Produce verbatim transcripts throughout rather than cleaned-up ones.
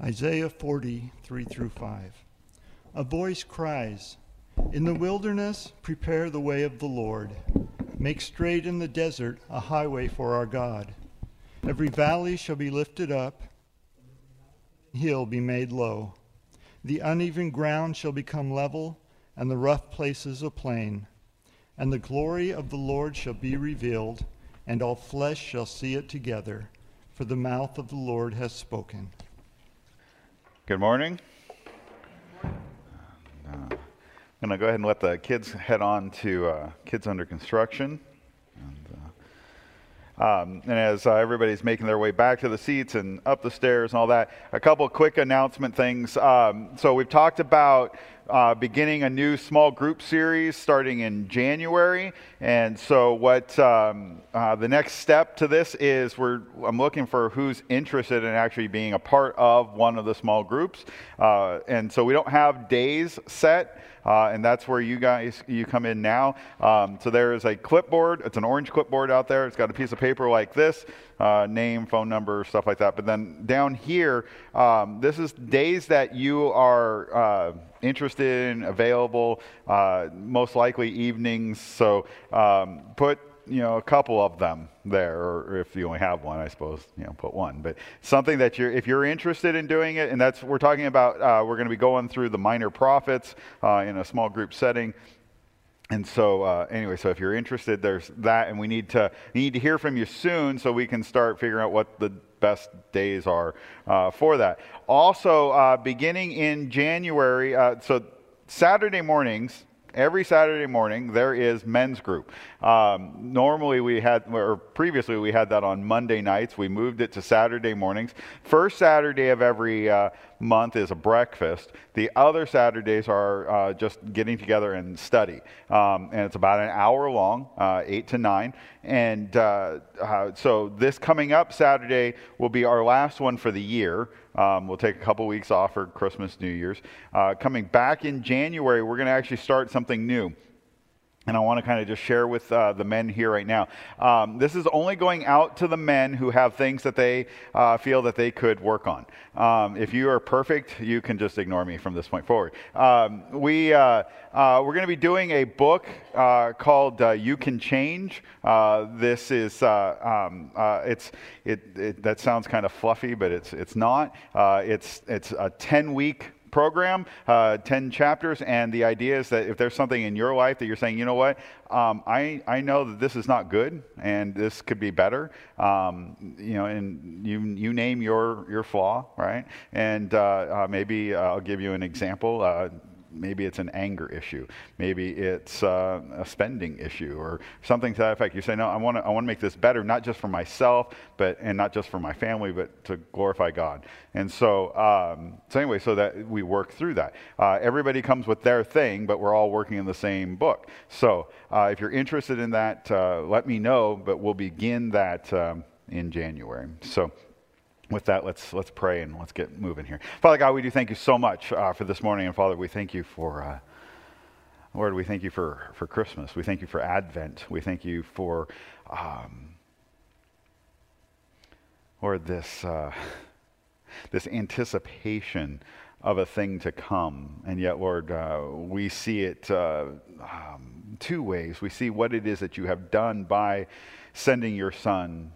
Isaiah forty, three through five. A voice cries, "In the wilderness, prepare the way of the Lord. Make straight in the desert a highway for our God. Every valley shall be lifted up, hill be made low. The uneven ground shall become level, and the rough places a plain. And the glory of the Lord shall be revealed, and all flesh shall see it together, for the mouth of the Lord has spoken." Good morning. Uh, I'm going to go ahead and let the kids head on to uh, Kids Under Construction. And, uh, um, and as uh, everybody's making their way back to the seats and up the stairs and all that, a couple of quick announcement things. Um, so we've talked about Uh, beginning a new small group series starting in January. And so what um, uh, the next step to this is we're I'm looking for who's interested in actually being a part of one of the small groups. Uh, and so we don't have days set. Uh, and that's where you guys, you come in now. Um, so there is a clipboard. It's an orange clipboard out there. It's got a piece of paper like this, uh, name, phone number, stuff like that. But then down here, um, this is days that you are uh, interested in, available, uh, most likely evenings. So um, put you know, a couple of them there, or if you only have one, I suppose, you know, put one. But something that you're, if you're interested in doing it, and that's, we're talking about, uh, we're going to be going through the minor prophets uh, in a small group setting. And so, uh, anyway, so if you're interested, there's that, and we need to need to hear from you soon so we can start figuring out what the best days are uh, for that. Also, uh, beginning in January, uh, so Saturday mornings, every Saturday morning, there is men's group. Um, normally we had, or previously we had that on Monday nights. We moved it to Saturday mornings. First Saturday of every uh, month is a breakfast. The other Saturdays are uh, just getting together and study. Um, and it's about an hour long, uh, eight to nine. And uh, uh, so this coming up Saturday will be our last one for the year. Um, we'll take a couple weeks off for Christmas, New Year's. Uh, coming back in January, we're going to actually start something new. And I want to kind of just share with uh, the men here right now. Um, this is only going out to the men who have things that they uh, feel that they could work on. Um, if you are perfect, you can just ignore me from this point forward. Um, we, uh, uh, we're going to be doing a book uh, called uh, You Can Change. Uh, this is, uh, um, uh, it's, it, it, that sounds kind of fluffy, but it's, it's not. Uh, it's, it's a ten-week program, uh, ten chapters, and the idea is that if there's something in your life that you're saying, you know what, um, I, I know that this is not good and this could be better, um, you know, and you you name your your flaw, right? And uh, uh, maybe uh, I'll give you an example. Uh, Maybe it's an anger issue. Maybe it's uh, a spending issue or something to that effect. You say, no, I want to I want to make this better, not just for myself, but and not just for my family, but to glorify God. And so, um, so anyway, so that we work through that. Uh, everybody comes with their thing, but we're all working in the same book. So uh, if you're interested in that, uh, let me know, but we'll begin that um, in January. So with that, let's let's pray and let's get moving here. Father God, we do thank you so much uh, for this morning. And Father, we thank you for, uh, Lord, we thank you for, for Christmas. We thank you for Advent. We thank you for, um, Lord, this, uh, this anticipation of a thing to come. And yet, Lord, uh, we see it uh, um, two ways. We see what it is that you have done by sending your Son,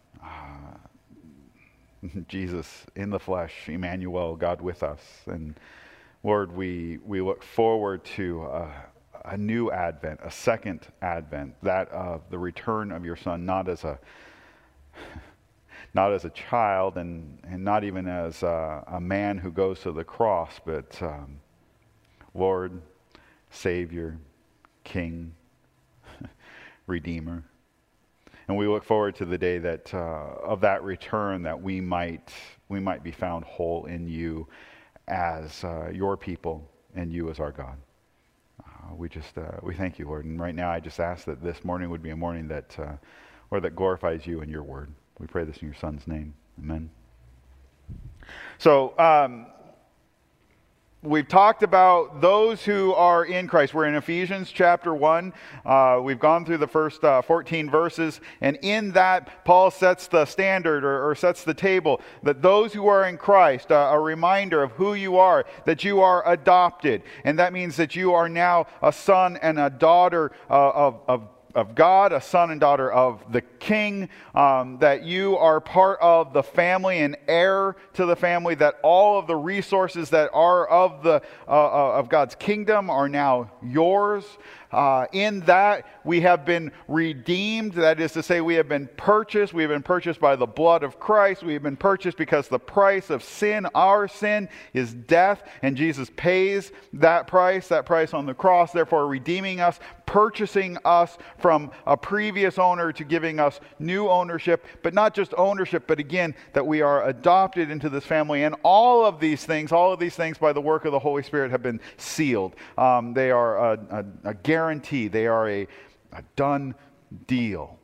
Jesus in the flesh, Emmanuel, God with us. And Lord, we, we look forward to uh, a new Advent, a second Advent, that of the return of your Son, not as a not as a child and, and not even as a, a man who goes to the cross, but um, Lord, Savior, King, Redeemer. And we look forward to the day that uh, of that return, that we might we might be found whole in you as uh, your people and you as our God. Uh, we just uh, we thank you, Lord. And right now, I just ask that this morning would be a morning that, uh, or that glorifies you and your word. We pray this in your Son's name. Amen. So. Um, we've talked about those who are in Christ. We're in Ephesians chapter one. Uh, we've gone through the first uh, fourteen verses, and in that, Paul sets the standard or, or sets the table that those who are in Christ, uh, a reminder of who you are, that you are adopted. And that means that you are now a son and a daughter uh, of, of of God, a son and daughter of the King, um, that you are part of the family and heir to the family, that all of the resources that are of the uh, of God's kingdom are now yours. Uh, in that, we have been redeemed. That is to say, we have been purchased. We have been purchased by the blood of Christ. We have been purchased because the price of sin, our sin, is death. And Jesus pays that price, that price on the cross, therefore redeeming us, purchasing us from a previous owner to giving us new ownership. But not just ownership, but again, that we are adopted into this family. And all of these things, all of these things by the work of the Holy Spirit have been sealed. Um, they are a, a, a guarantee. They are a, a done deal.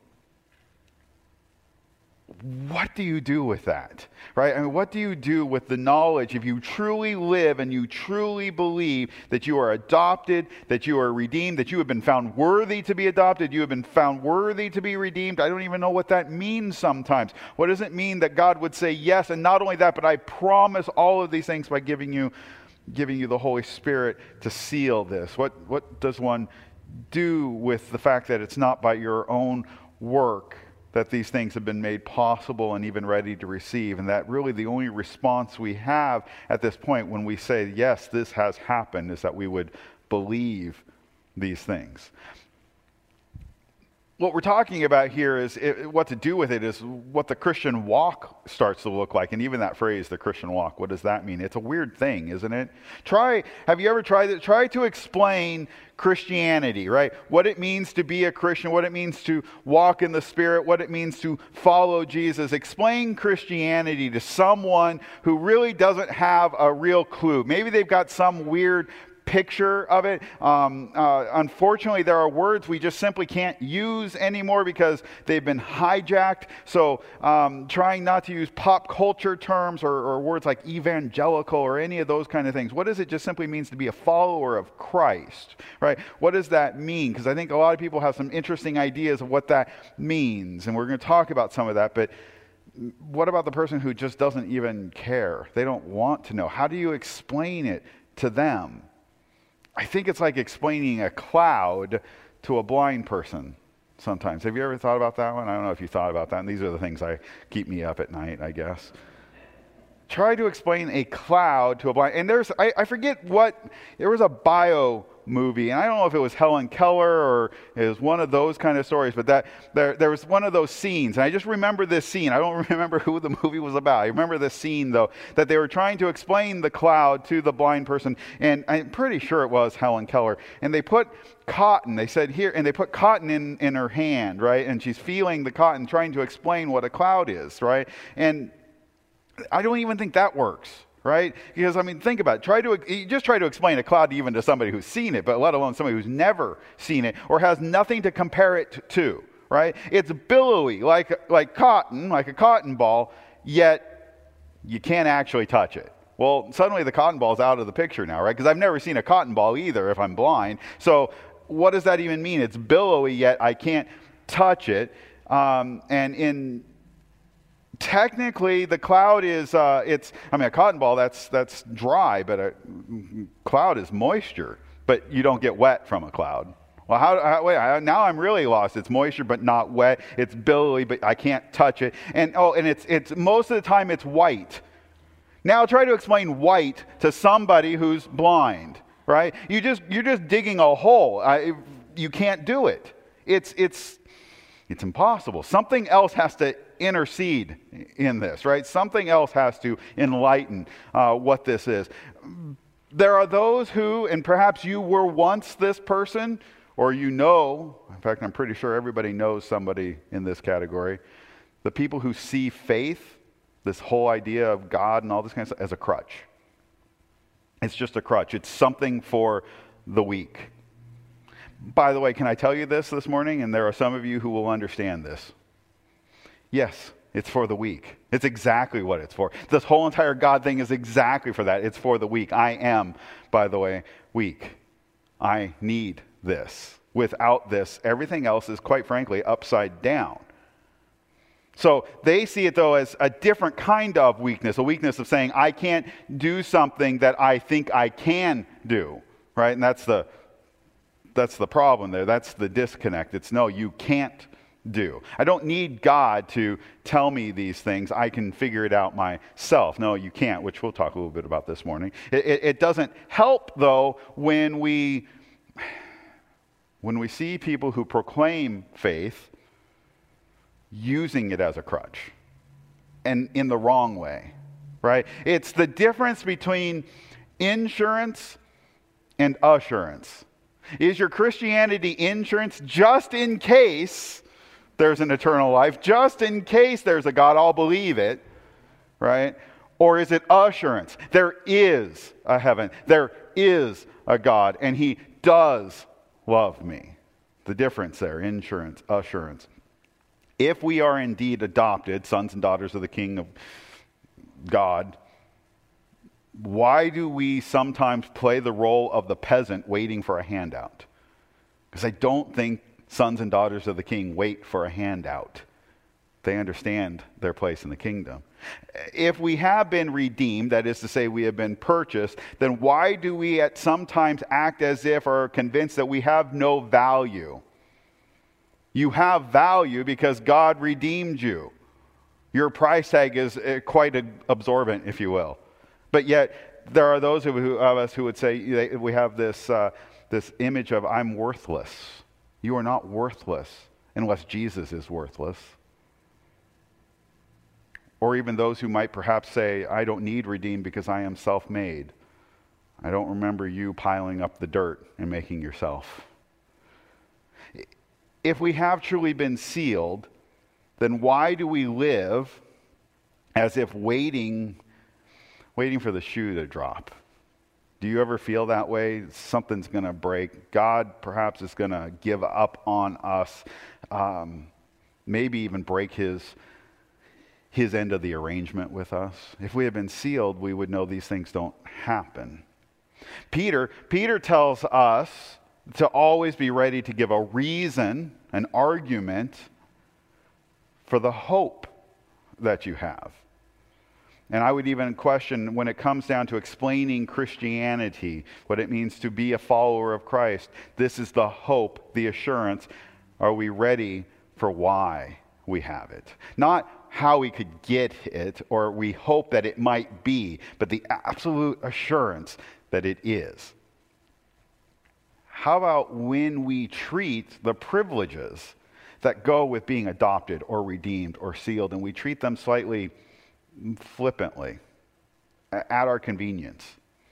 What do you do with that? Right? I mean, what do you do with the knowledge if you truly live and you truly believe that you are adopted, that you are redeemed, that you have been found worthy to be adopted, you have been found worthy to be redeemed? I don't even know what that means sometimes. What does it mean that God would say yes, and not only that, but I promise all of these things by giving you giving you the Holy Spirit to seal this? What what does one do with the fact that it's not by your own work that these things have been made possible and even ready to receive, and that really the only response we have at this point when we say, yes, this has happened, is that we would believe these things? What we're talking about here is it, what to do with it is what the Christian walk starts to look like. And even that phrase, the Christian walk, what does that mean? It's a weird thing, isn't it? Try, have you ever tried it? Try to explain Christianity, right? What it means to be a Christian, what it means to walk in the Spirit, what it means to follow Jesus. Explain Christianity to someone who really doesn't have a real clue. Maybe they've got some weird picture of it. Um, uh, unfortunately, there are words we just simply can't use anymore because they've been hijacked. So um, trying not to use pop culture terms or, or words like evangelical or any of those kind of things. What does it just simply means to be a follower of Christ, right? What does that mean? Because I think a lot of people have some interesting ideas of what that means, and we're going to talk about some of that. But what about the person who just doesn't even care? They don't want to know. How do you explain it to them? I think it's like explaining a cloud to a blind person sometimes. Have you ever thought about that one? I don't know if you thought about that. And these are the things that keep me up at night, I guess. Try to explain a cloud to a blind... And there's, I, I forget what... There was a bio movie, and I don't know if it was Helen Keller or it was one of those kind of stories, but that there, there was one of those scenes, and I just remember this scene. I don't remember who the movie was about. I remember this scene, though, that they were trying to explain the cloud to the blind person, and I'm pretty sure it was Helen Keller, and they put cotton, they said here, and they put cotton in, in her hand, right, and she's feeling the cotton, trying to explain what a cloud is, right, and I don't even think that works. Right? Because, I mean, think about it. Try to, you just try to explain a cloud even to somebody who's seen it, but let alone somebody who's never seen it or has nothing to compare it to, right? It's billowy, like, like cotton, like a cotton ball, yet you can't actually touch it. Well, suddenly the cotton ball's out of the picture now, right? Because I've never seen a cotton ball either if I'm blind. So what does that even mean? It's billowy, yet I can't touch it. Um, and in... Technically, the cloud is, uh, it's, I mean, a cotton ball, that's that's dry, but a cloud is moisture, but you don't get wet from a cloud. Well, how, how wait, I, now I'm really lost. It's moisture, but not wet. It's billowy, but I can't touch it. And, oh, and it's, it's most of the time it's white. Now try to explain white to somebody who's blind, right? You just, you're just digging a hole. I, you can't do it. It's, it's, it's impossible. Something else has to intercede in this, right? Something else has to enlighten uh, what this is. There are those who, and perhaps you were once this person, or you know, in fact, I'm pretty sure everybody knows somebody in this category, the people who see faith, this whole idea of God and all this kind of stuff, as a crutch. It's just a crutch. It's something for the weak. By the way, can I tell you this this morning? And there are some of you who will understand this. Yes, It's for the weak. It's exactly what it's for. This whole entire God thing is exactly for that. It's for the weak. I am, by the way, weak. I need this. Without this, everything else is, quite frankly, upside down. So they see it, though, as a different kind of weakness, a weakness of saying, I can't do something that I think I can do, right? And that's the, that's the problem there. That's the disconnect. It's, no, you can't do. I don't need God to tell me these things. I can figure it out myself. No, you can't, which we'll talk a little bit about this morning. It, it, it doesn't help, though, when we, when we see people who proclaim faith using it as a crutch and in the wrong way, right? It's the difference between insurance and assurance. Is your Christianity insurance just in case there's an eternal life, just in case there's a God, I'll believe it, right? Or is it assurance? There is a heaven. There is a God, and he does love me. The difference there, insurance, assurance. If we are indeed adopted, sons and daughters of the King of God, why do we sometimes play the role of the peasant waiting for a handout? Because I don't think sons and daughters of the King wait for a handout. They understand their place in the kingdom. If we have been redeemed, that is to say we have been purchased, then why do we at sometimes act as if or are convinced that we have no value? You have value because God redeemed you. Your price tag is quite absorbent, if you will. But yet, there are those of us who would say we have this, uh, this image of I'm worthless. You are not worthless unless Jesus is worthless. Or even those who might perhaps say, I don't need redeemed because I am self-made. I don't remember you piling up the dirt and making yourself. If we have truly been sealed, then why do we live as if waiting, waiting for the shoe to drop? Do you ever feel that way? Something's going to break. God perhaps is going to give up on us, um, maybe even break his, his end of the arrangement with us. If we had been sealed, we would know these things don't happen. Peter, Peter tells us to always be ready to give a reason, an argument for the hope that you have. And I would even question, when it comes down to explaining Christianity, what it means to be a follower of Christ, this is the hope, the assurance. Are we ready for why we have it? Not how we could get it, or we hope that it might be, but the absolute assurance that it is. How about when we treat the privileges that go with being adopted or redeemed or sealed, and we treat them slightly flippantly, at our convenience?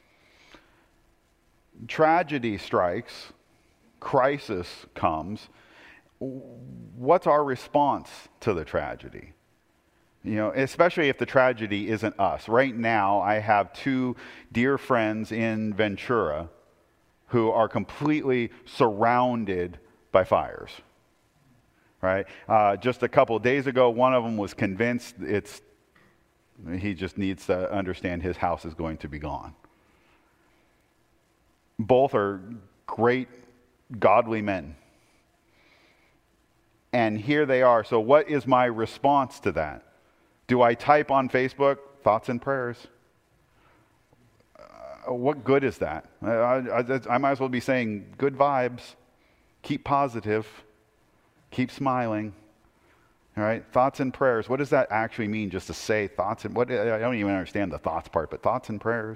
Tragedy strikes, crisis comes. What's our response to the tragedy? You know, especially if the tragedy isn't us. Right now, I have two dear friends in Ventura who are completely surrounded by fires, right? Uh, just a couple of days ago, one of them was convinced it's, he just needs to understand his house is going to be gone. Both are great, godly men. And here they are. So what is my response to that? Do I type on Facebook, thoughts and prayers? What good is that? I, I, I might as well be saying good vibes, keep positive, keep smiling. All right, thoughts and prayers. What does that actually mean? Just to say thoughts and what? I don't even understand the thoughts part, but thoughts and prayers.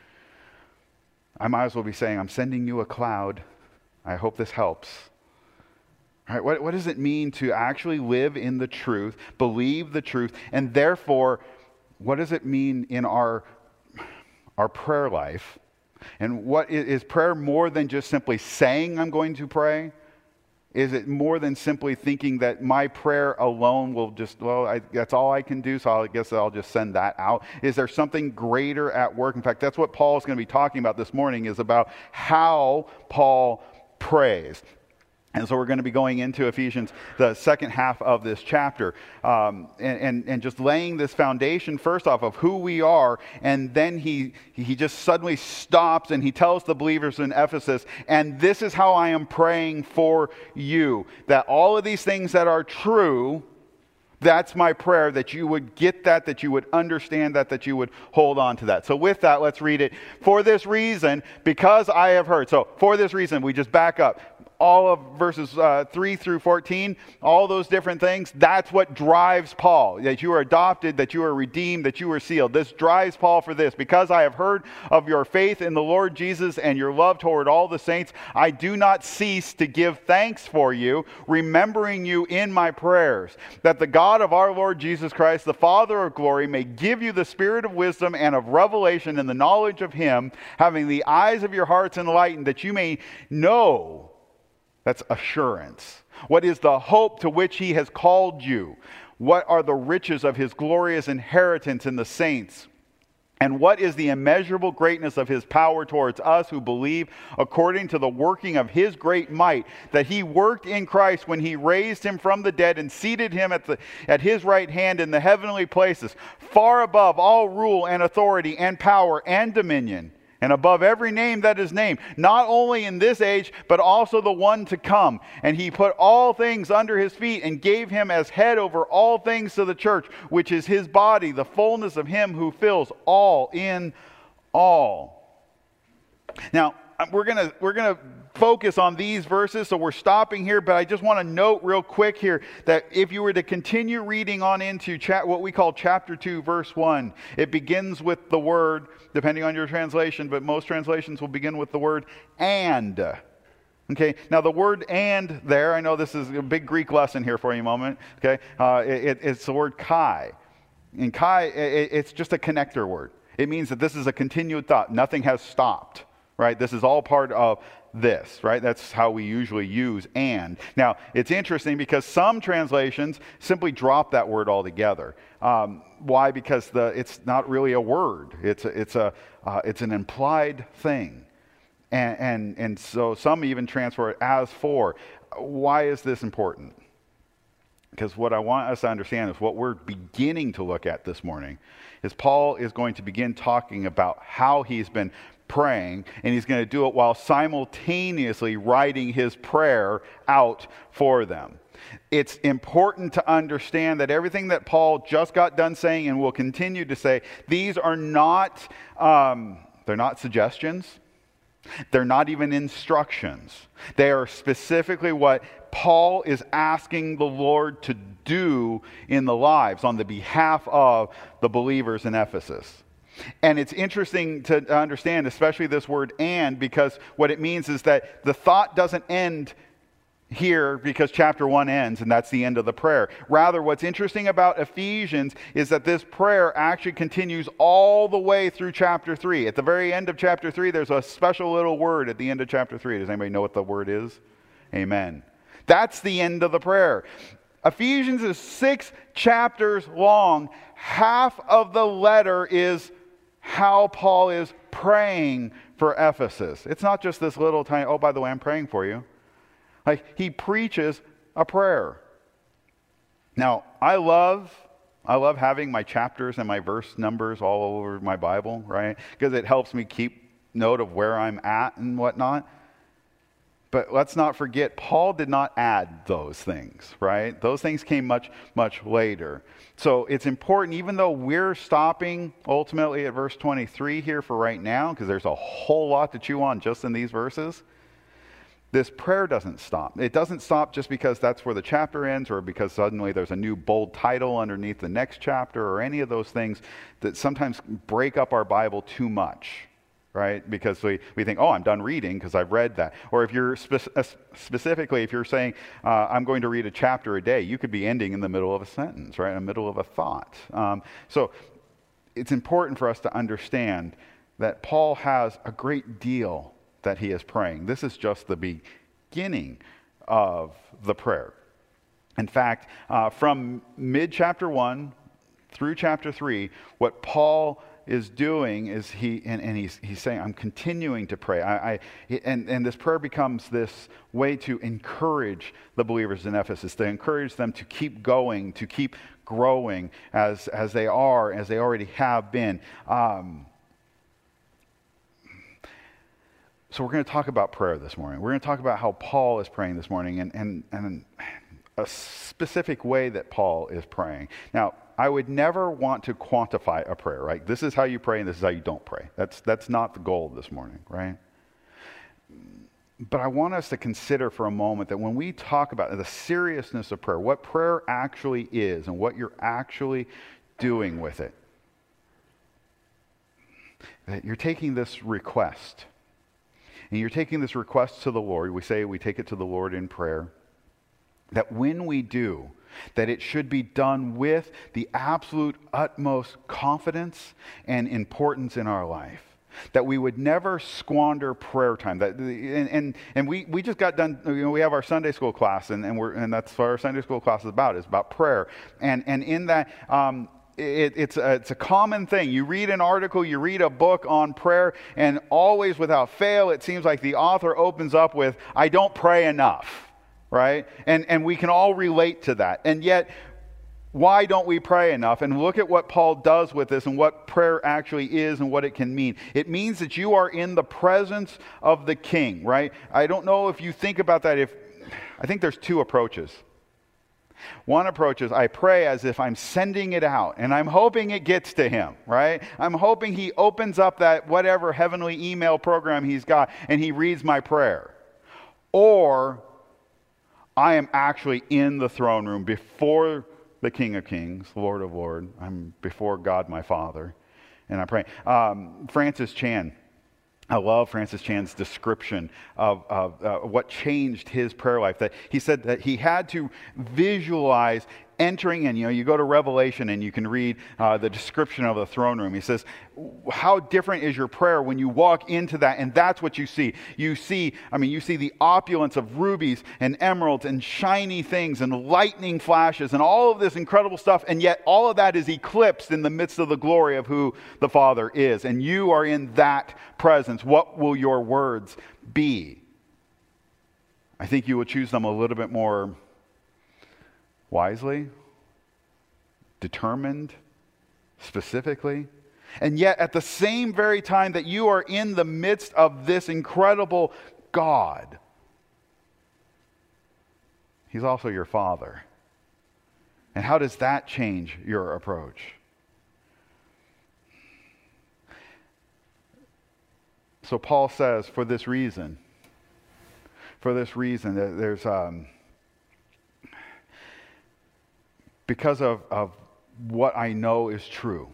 I might as well be saying, I'm sending you a cloud. I hope this helps. All right, what, what does it mean to actually live in the truth, believe the truth, and therefore, what does it mean in our our prayer life? And what is, is prayer more than just simply saying I'm going to pray? Is it more than simply thinking that my prayer alone will just, well, I, that's all I can do, so I guess I'll just send that out? Is there something greater at work? In fact, that's what Paul is going to be talking about this morning, is about how Paul prays. And so we're going to be going into Ephesians, the second half of this chapter, um, and, and, and just laying this foundation first off of who we are. And then he, he just suddenly stops and he tells the believers in Ephesus, and this is how I am praying for you, that all of these things that are true, that's my prayer, that you would get that, that you would understand that, that you would hold on to that. So with that, let's read it. For this reason, because I have heard. So for this reason, we just back up. All of verses uh, three through fourteen, all those different things, that's what drives Paul. That you are adopted, that you are redeemed, that you are sealed. This drives Paul for this. Because I have heard of your faith in the Lord Jesus and your love toward all the saints, I do not cease to give thanks for you, remembering you in my prayers, that the God of our Lord Jesus Christ, the Father of glory, may give you the spirit of wisdom and of revelation in the knowledge of him, having the eyes of your hearts enlightened, that you may know. That's assurance. What is the hope to which he has called you? What are the riches of his glorious inheritance in the saints? And what is the immeasurable greatness of his power towards us who believe, according to the working of his great might, that he worked in Christ when he raised him from the dead and seated him at, the, at his right hand in the heavenly places, far above all rule and authority and power and dominion, and above every name that is named, not only in this age, but also the one to come. And he put all things under his feet and gave him as head over all things to the church, which is his body, the fullness of him who fills all in all. Now, we're going to we're going to focus on these verses, so we're stopping here, but I just want to note real quick here that if you were to continue reading on into cha- what we call chapter two, verse one, it begins with the word, depending on your translation, but most translations will begin with the word and. Okay, now the word and there, I know this is a big Greek lesson here for you a moment, okay, uh, it, it's the word kai. And kai, it, it's just a connector word. It means that this is a continued thought. Nothing has stopped, right? This is all part of this, right? That's how we usually use and. Now, it's interesting because some translations simply drop that word altogether. Um, why? Because the it's not really a word. It's a, it's a uh, it's an implied thing, and, and and so some even transfer it as for. Why is this important? Because what I want us to understand is what we're beginning to look at this morning is Paul is going to begin talking about how he's been praying, and he's going to do it while simultaneously writing his prayer out for them. It's important to understand that everything that Paul just got done saying and will continue to say, these are not, um, they're not suggestions. They're not even instructions. They are specifically what Paul is asking the Lord to do in the lives on the behalf of the believers in Ephesus. And it's interesting to understand, especially this word and, because what it means is that the thought doesn't end here because chapter one ends and that's the end of the prayer. Rather, what's interesting about Ephesians is that this prayer actually continues all the way through chapter three. At the very end of chapter three, there's a special little word at the end of chapter three. Does anybody know what the word is? Amen. That's the end of the prayer. Ephesians is six chapters long. Half of the letter is how Paul is praying for Ephesus. It's not just this little tiny, oh, by the way, I'm praying for you. Like, he preaches a prayer. Now, I love, I love having my chapters and my verse numbers all over my Bible, right? Because it helps me keep note of where I'm at and whatnot. But let's not forget, Paul did not add those things, right? Those things came much, much later. So it's important, even though we're stopping ultimately at verse twenty-three here for right now, because there's a whole lot to chew on just in these verses, this prayer doesn't stop. It doesn't stop just because that's where the chapter ends or because suddenly there's a new bold title underneath the next chapter or any of those things that sometimes break up our Bible too much. Right? Because we, we think, oh, I'm done reading because I've read that. Or if you're spe- uh, specifically, if you're saying, uh, I'm going to read a chapter a day, you could be ending in the middle of a sentence, right? In the middle of a thought. Um, so it's important for us to understand that Paul has a great deal that he is praying. This is just the beginning of the prayer. In fact, uh, from mid-chapter one through chapter three, what Paul is doing is he, and, and he's, he's saying, I'm continuing to pray. I, I and, and this prayer becomes this way to encourage the believers in Ephesus, to encourage them to keep going, to keep growing as, as they are, as they already have been. Um, so we're going to talk about prayer this morning. We're going to talk about how Paul is praying this morning, and, and, and a specific way that Paul is praying. Now, I would never want to quantify a prayer, right? This is how you pray and this is how you don't pray. That's, that's not the goal this morning, right? But I want us to consider for a moment that when we talk about the seriousness of prayer, what prayer actually is and what you're actually doing with it, that you're taking this request, and you're taking this request to the Lord. We say we take it to the Lord in prayer, that when we do, that it should be done with the absolute utmost confidence and importance in our life. That we would never squander prayer time. That and and, and we, we just got done, you know, we have our Sunday school class, and, and we're and that's what our Sunday school class is about, is about prayer. And and in that um It, it's, a, it's a common thing. You read an article, you read a book on prayer, and always without fail, it seems like the author opens up with, I don't pray enough, right? And, and we can all relate to that. And yet, why don't we pray enough? And look at what Paul does with this and what prayer actually is and what it can mean. It means that you are in the presence of the King, right? I don't know if you think about that. If I think there's two approaches. One approach is I pray as if I'm sending it out and I'm hoping it gets to him, right? I'm hoping he opens up that whatever heavenly email program he's got and he reads my prayer. Or I am actually in the throne room before the King of Kings, Lord of Lords. I'm before God my Father, and I pray. Um, Francis Chan. I love Francis Chan's description of, of uh, what changed his prayer life. That he said that he had to visualize entering in. You know, you go to Revelation and you can read uh, the description of the throne room. He says, how different is your prayer when you walk into that, and that's what you see. You see, I mean, you see the opulence of rubies and emeralds and shiny things and lightning flashes and all of this incredible stuff, and yet all of that is eclipsed in the midst of the glory of who the Father is. And you are in that presence. What will your words be? I think you will choose them a little bit more wisely, determined, specifically. And yet at the same very time that you are in the midst of this incredible God, he's also your Father. And how does that change your approach? So Paul says, for this reason, for this reason, that there's um, because of, of what I know is true,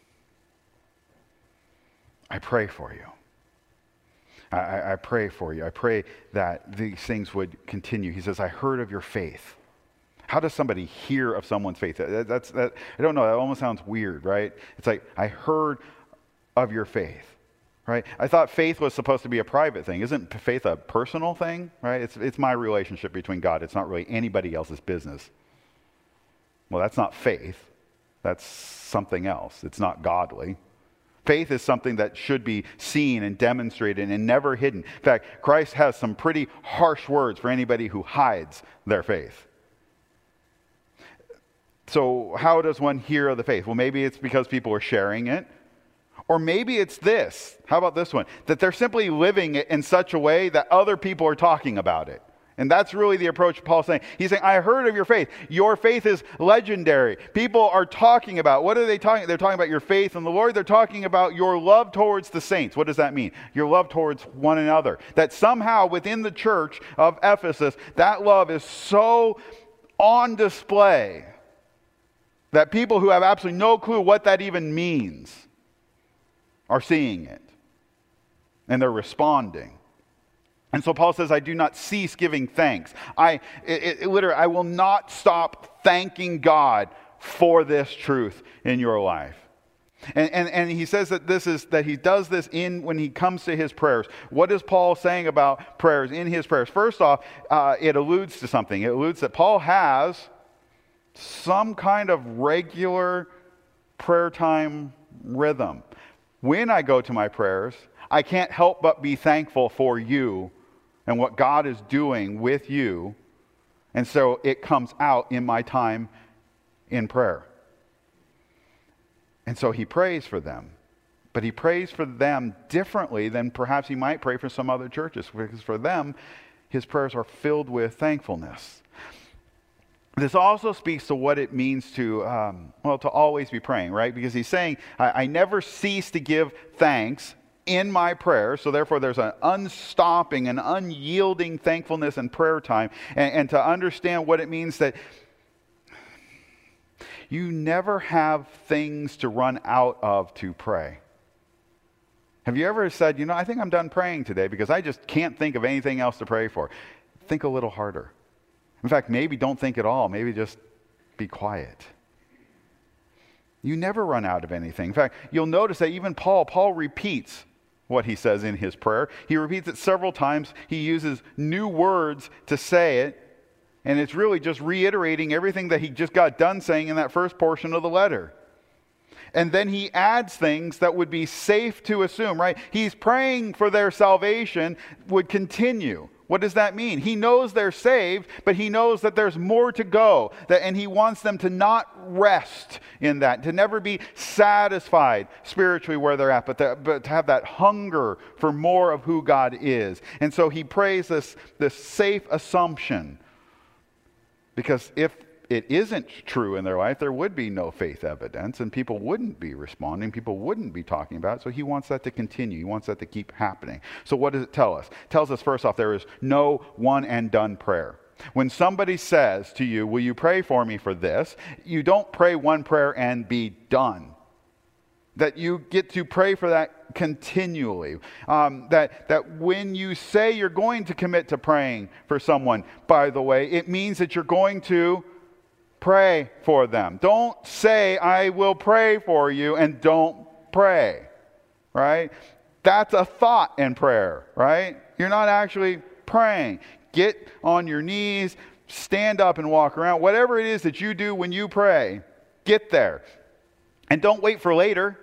I pray for you. I, I pray for you. I pray that these things would continue. He says, I heard of your faith. How does somebody hear of someone's faith? That, that's that. I don't know. That almost sounds weird, right? It's like, I heard of your faith, right? I thought faith was supposed to be a private thing. Isn't faith a personal thing, right? It's it's my relationship between God. It's not really anybody else's business. Well, that's not faith. That's something else. It's not godly. Faith is something that should be seen and demonstrated and never hidden. In fact, Christ has some pretty harsh words for anybody who hides their faith. So how does one hear of the faith? Well, maybe it's because people are sharing it. Or maybe it's this. How about this one? That they're simply living it in such a way that other people are talking about it. And that's really the approach Paul's saying. He's saying, I heard of your faith. Your faith is legendary. People are talking about, what are they talking? They're talking about your faith in the Lord. They're talking about your love towards the saints. What does that mean? Your love towards one another. That somehow within the church of Ephesus, that love is so on display that people who have absolutely no clue what that even means are seeing it. And they're responding. And so Paul says, I do not cease giving thanks. I it, it, literally, I will not stop thanking God for this truth in your life. And, and, and he says that this is that he does this in when he comes to his prayers. What is Paul saying about prayers in his prayers? First off, uh, it alludes to something. It alludes that Paul has some kind of regular prayer time rhythm. when I go to my prayers, I can't help but be thankful for you and what God is doing with you. And so it comes out in my time in prayer. And so he prays for them. But he prays for them differently than perhaps he might pray for some other churches. Because for them, his prayers are filled with thankfulness. This also speaks to what it means to, um, well, to always be praying, right? Because he's saying, I, I never cease to give thanks in my prayer. So therefore there's an unstopping and unyielding thankfulness and prayer time. And, and to understand what it means that you never have things to run out of to pray. Have you ever said, you know, I think I'm done praying today because I just can't think of anything else to pray for? Think a little harder. In fact, maybe don't think at all. Maybe just be quiet. You never run out of anything. In fact, you'll notice that even Paul, Paul repeats what he says in his prayer. He repeats it several times. He uses new words to say it. And it's really just reiterating everything that he just got done saying in that first portion of the letter. And then he adds things that would be safe to assume, right? He's praying for their salvation would continue. What does that mean? He knows they're saved, but he knows that there's more to go. That, and he wants them to not rest in that, to never be satisfied spiritually where they're at, but to, but to have that hunger for more of who God is. And so he prays this, this safe assumption. Because if it isn't true in their life, there would be no faith evidence, and people wouldn't be responding, people wouldn't be talking about it. So he wants that to continue. He wants that to keep happening. So what does it tell us? It tells us, first off, there is no one and done prayer. When somebody says to you, will you pray for me for this? You don't pray one prayer and be done. That you get to pray for that continually. Um, that, that when you say you're going to commit to praying for someone, by the way, it means that you're going to pray for them. Don't say, I will pray for you, and don't pray, right? That's a thought in prayer, right? You're not actually praying. Get on your knees, stand up and walk around. Whatever it is that you do when you pray, get there. And don't wait for later.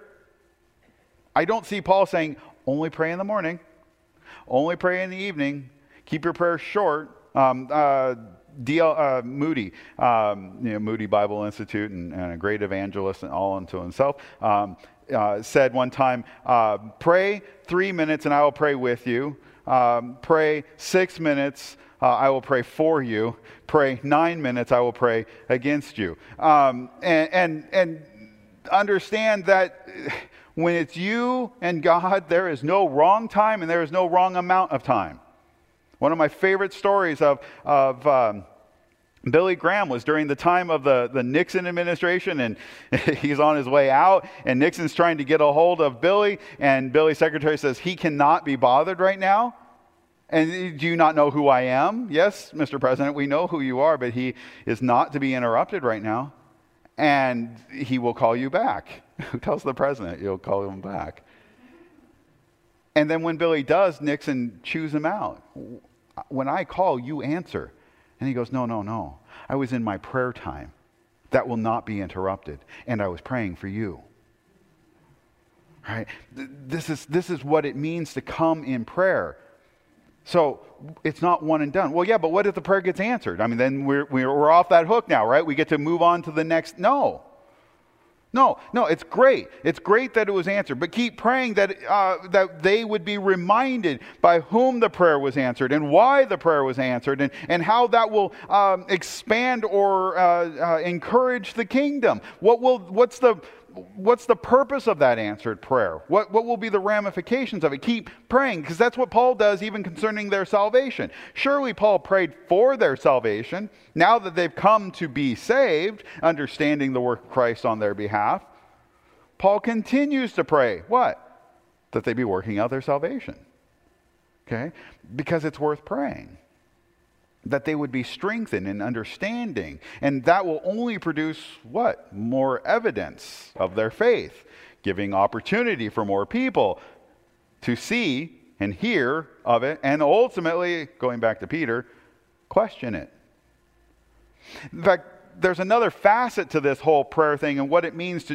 I don't see Paul saying, only pray in the morning, only pray in the evening, keep your prayers short. Um, uh, D L Uh, Moody, um, you know, Moody Bible Institute, and, and a great evangelist and all unto himself, um, uh, said one time, uh, pray three minutes and I will pray with you. Um, pray six minutes, uh, I will pray for you. Pray nine minutes, I will pray against you. Um, and, and, and understand that when it's you and God, there is no wrong time and there is no wrong amount of time. One of my favorite stories of, of um, Billy Graham was during the time of the, the Nixon administration, and he's on his way out, and Nixon's trying to get a hold of Billy, and Billy's secretary says, he cannot be bothered right now. And do you not know who I am? Yes, Mister President, we know who you are, but he is not to be interrupted right now, and he will call you back. Who tells the president he'll call him back? And then when Billy does, Nixon chews him out. When I call, you answer. And he goes, no, no, no. I was in my prayer time. That will not be interrupted. And I was praying for you. Right? This is, this is what it means to come in prayer. So it's not one and done. Well, yeah, but what if the prayer gets answered? I mean, then we're, we're off that hook now, right? We get to move on to the next. No. No, no, it's great. It's great that it was answered. But keep praying that uh, that they would be reminded by whom the prayer was answered and why the prayer was answered, and, and how that will um, expand or uh, uh, encourage the kingdom. What will what's the what's the purpose of that answered prayer? What what will be the ramifications of it? Keep praying, because that's what Paul does even concerning their salvation. Surely Paul prayed for their salvation. Now that they've come to be saved, understanding the work of Christ on their behalf, Paul continues to pray. What? That they be working out their salvation. Okay? Because it's worth praying. That they would be strengthened in understanding. And that will only produce what? More evidence of their faith. Giving opportunity for more people to see and hear of it. And ultimately, going back to Peter, question it. In fact, there's another facet to this whole prayer thing and what it means to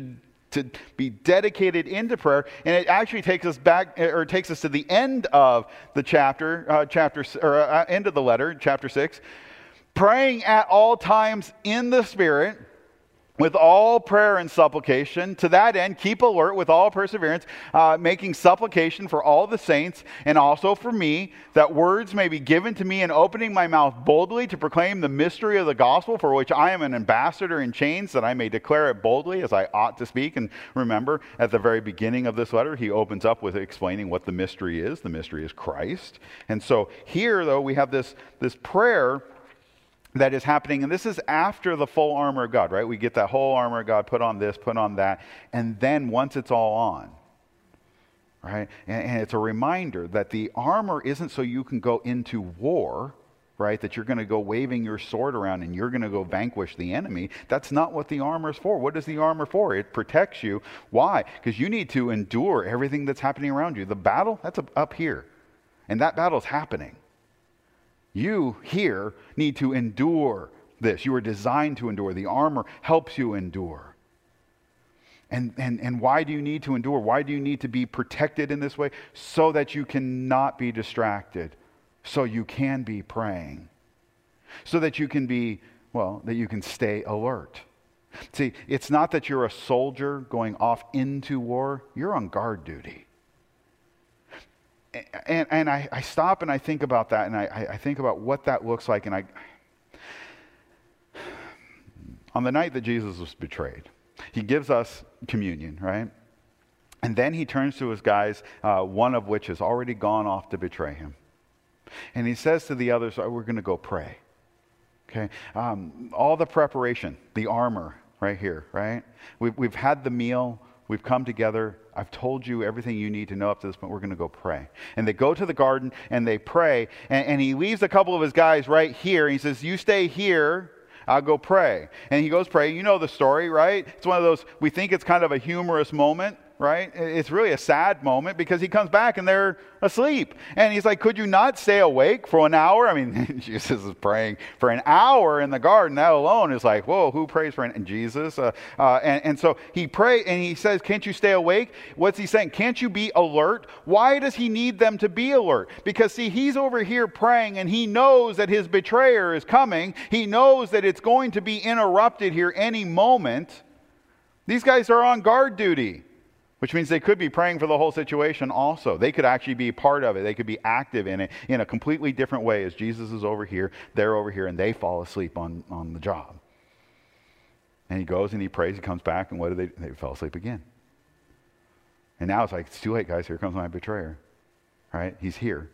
to be dedicated into prayer. And it actually takes us back, or takes us to the end of the chapter, uh, chapter or uh, end of the letter, chapter six. Praying at all times in the Spirit, with all prayer and supplication. To that end, keep alert with all perseverance, uh, making supplication for all the saints, and also for me, that words may be given to me in opening my mouth boldly to proclaim the mystery of the gospel, for which I am an ambassador in chains, that I may declare it boldly as I ought to speak. And remember, at the very beginning of this letter, he opens up with explaining what the mystery is. The mystery is Christ. And so here, though, we have this, this prayer that is happening, and this is after the full armor of God, right? We get that whole armor of God, put on this, put on that, and then once it's all on, right? And, and it's a reminder that the armor isn't so you can go into war, right? That you're going to go waving your sword around and you're going to go vanquish the enemy. That's not what the armor is for. What is the armor for? It protects you. Why? Because you need to endure everything that's happening around you. The battle, that's up here, and that battle's happening. You here need to endure this. You are designed to endure. The armor helps you endure. And, and, and why do you need to endure? Why do you need to be protected in this way? So that you cannot be distracted. So you can be praying. So that you can be, well, that you can stay alert. See, it's not that you're a soldier going off into war. You're on guard duty. And, and I, I stop and I think about that, and I, I think about what that looks like. And I, on the night that Jesus was betrayed, he gives us communion, right? And then he turns to his guys, uh, one of which has already gone off to betray him. And he says to the others, oh, we're going to go pray. Okay, um, all the preparation, the armor right here, right? We've, we've had the meal. We've come together. I've told you everything you need to know up to this point. We're going to go pray. And they go to the garden and they pray. And, and he leaves a couple of his guys right here. He says, you stay here. I'll go pray. And he goes pray. You know the story, right? It's one of those, we think it's kind of a humorous moment, right? It's really a sad moment because he comes back and they're asleep. And he's like, could you not stay awake for an hour? I mean, Jesus is praying for an hour in the garden. That alone is like, whoa, who prays for an, and Jesus? Uh, uh, and, and so he prays and he says, can't you stay awake? What's he saying? Can't you be alert? Why does he need them to be alert? Because see, he's over here praying and he knows that his betrayer is coming. He knows that it's going to be interrupted here any moment. These guys are on guard duty. Which means they could be praying for the whole situation also. They could actually be part of it. They could be active in it in a completely different way as Jesus is over here, they're over here, and they fall asleep on, on the job. And he goes and he prays, he comes back, and what do they They fell asleep again. And now it's like, it's too late, guys. Here comes my betrayer. Right? He's here.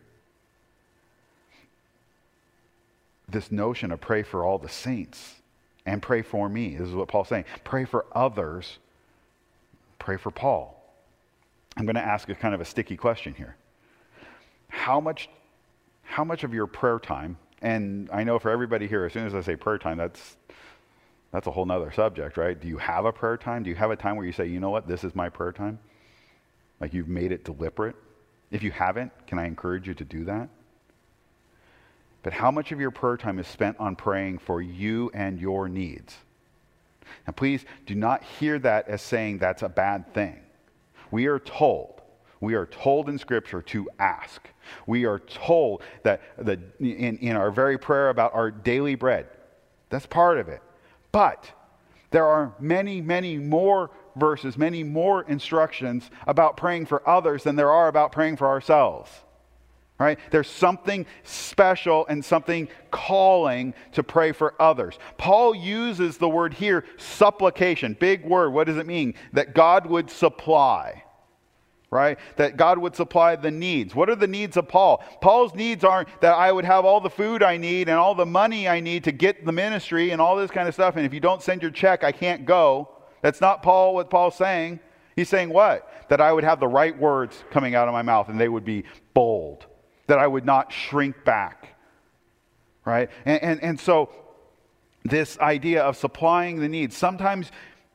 This notion of pray for all the saints and pray for me. This is what Paul's saying. Pray for others. Pray for Paul. I'm going to ask a kind of a sticky question here. How much, how much of your prayer time, and I know for everybody here, as soon as I say prayer time, that's that's a whole nother subject, right? Do you have a prayer time? Do you have a time where you say, you know what, this is my prayer time? Like you've made it deliberate? If you haven't, can I encourage you to do that? But how much of your prayer time is spent on praying for you and your needs? Now, please do not hear that as saying that's a bad thing. We are told, we are told in Scripture to ask. We are told that the, in, in our very prayer about our daily bread, that's part of it. But there are many, many more verses, many more instructions about praying for others than there are about praying for ourselves. Right? There's something special and something calling to pray for others. Paul uses the word here, supplication. Big word. What does it mean? That God would supply. Right? That God would supply the needs. What are the needs of Paul? Paul's needs aren't that I would have all the food I need and all the money I need to get the ministry and all this kind of stuff. And if you don't send your check, I can't go. That's not Paul, what Paul's saying. He's saying what? That I would have the right words coming out of my mouth and they would be bold. That I would not shrink back, right? And, and, and so this idea of supplying the needs, sometimes,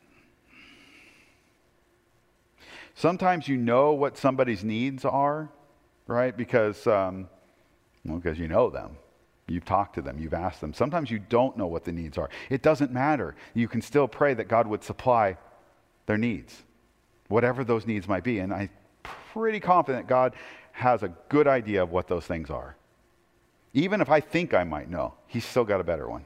sometimes you know what somebody's needs are, right? Because, um, well, because you know them. You've talked to them. You've asked them. Sometimes you don't know what the needs are. It doesn't matter. You can still pray that God would supply their needs. whatever those needs might be. And I'm pretty confident God has a good idea of what those things are. Even if I think I might know, he's still got a better one.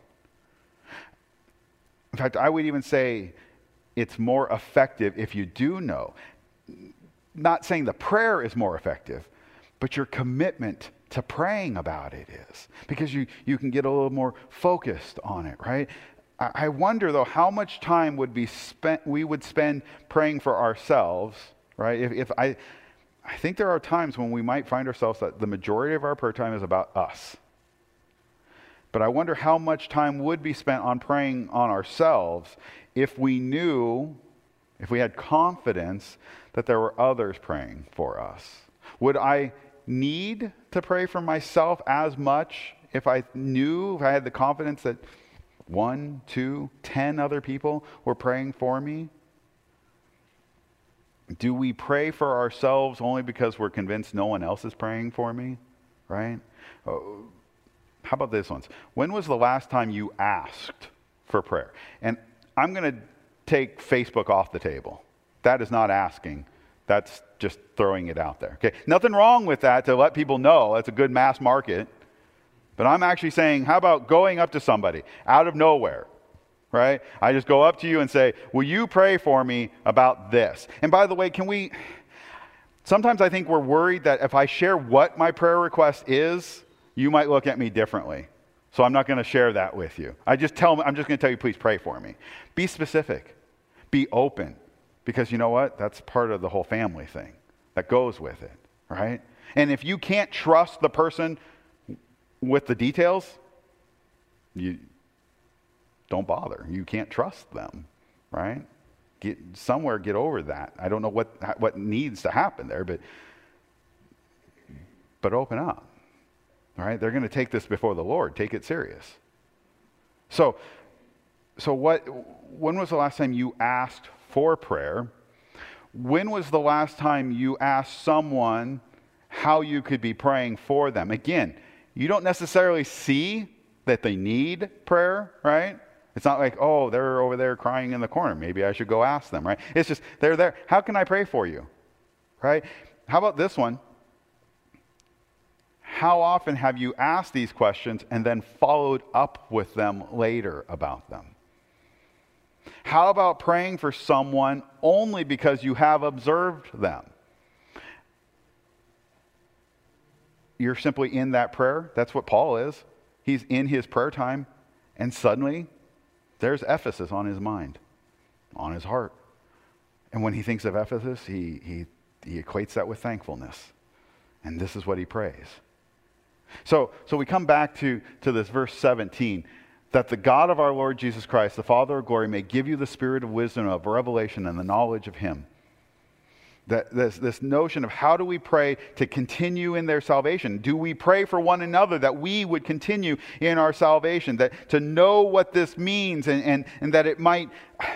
In fact, I would even say it's more effective if you do know. Not saying the prayer is more effective, but your commitment to praying about it is. Because you, you can get a little more focused on it, right? I, I wonder, though, how much time would be spent, we would spend praying for ourselves, right? If, if I, I think there are times when we might find ourselves that the majority of our prayer time is about us. But I wonder how much time would be spent on praying on ourselves if we knew, if we had confidence that there were others praying for us. Would I need to pray for myself as much if I knew, if I had the confidence that one, two, ten other people were praying for me? Do we pray for ourselves only because we're convinced no one else is praying for me? Right? Oh, how about this one? When was the last time you asked for prayer? And I'm going to take Facebook off the table. That is not asking. That's just throwing it out there. Okay, nothing wrong with that to let people know. That's a good mass market. But I'm actually saying, how about going up to somebody out of nowhere, right? I just go up to you and say, will you pray for me about this? And by the way, can we, sometimes I think we're worried that if I share what my prayer request is, you might look at me differently. So I'm not going to share that with you. I just tell, I'm just going to tell you, please pray for me. Be specific. Be open. Because you know what? That's part of the whole family thing that goes with it, right? And if you can't trust the person with the details, you don't bother. You can't trust them, right? Get somewhere, get over that. I don't know what what needs to happen there, but but open up. All right? They're going to take this before the Lord. Take it serious. So so what when was the last time you asked for prayer? When was the last time you asked someone how you could be praying for them? Again, you don't necessarily see that they need prayer, right? It's not like, oh, they're over there crying in the corner. Maybe I should go ask them, right? It's just, they're there. How can I pray for you, right? How about this one? How often have you asked these questions and then followed up with them later about them? How about praying for someone only because you have observed them? You're simply in that prayer. That's what Paul is. He's in his prayer time, and suddenly there's Ephesus on his mind, on his heart. And when he thinks of Ephesus, he, he, he equates that with thankfulness. And this is what he prays. So, so we come back to, to this verse seventeen. That the God of our Lord Jesus Christ, the Father of glory, may give you the spirit of wisdom, of revelation, and the knowledge of him. That this, this notion of how do we pray to continue in their salvation? Do we pray for one another that we would continue in our salvation? That to know what this means and, and, and that it might...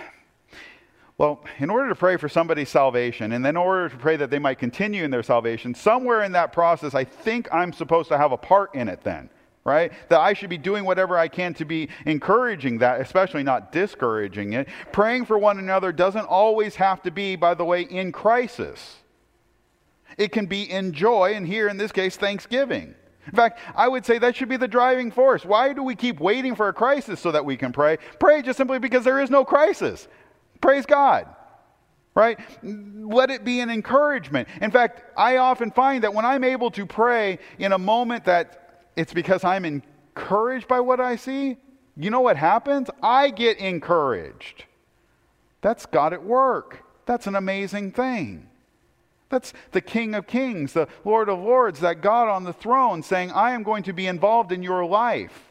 Well, in order to pray for somebody's salvation, and then in order to pray that they might continue in their salvation, somewhere in that process, I think I'm supposed to have a part in it then. Right? That I should be doing whatever I can to be encouraging that, especially not discouraging it. Praying for one another doesn't always have to be, by the way, in crisis. It can be in joy, and here in this case, thanksgiving. In fact, I would say that should be the driving force. Why do we keep waiting for a crisis so that we can pray? Pray just simply because there is no crisis. Praise God. Right? Let it be an encouragement. In fact, I often find that when I'm able to pray in a moment that it's because I'm encouraged by what I see. You know what happens? I get encouraged. That's God at work. That's an amazing thing. That's the King of Kings, the Lord of Lords, that God on the throne saying, I am going to be involved in your life.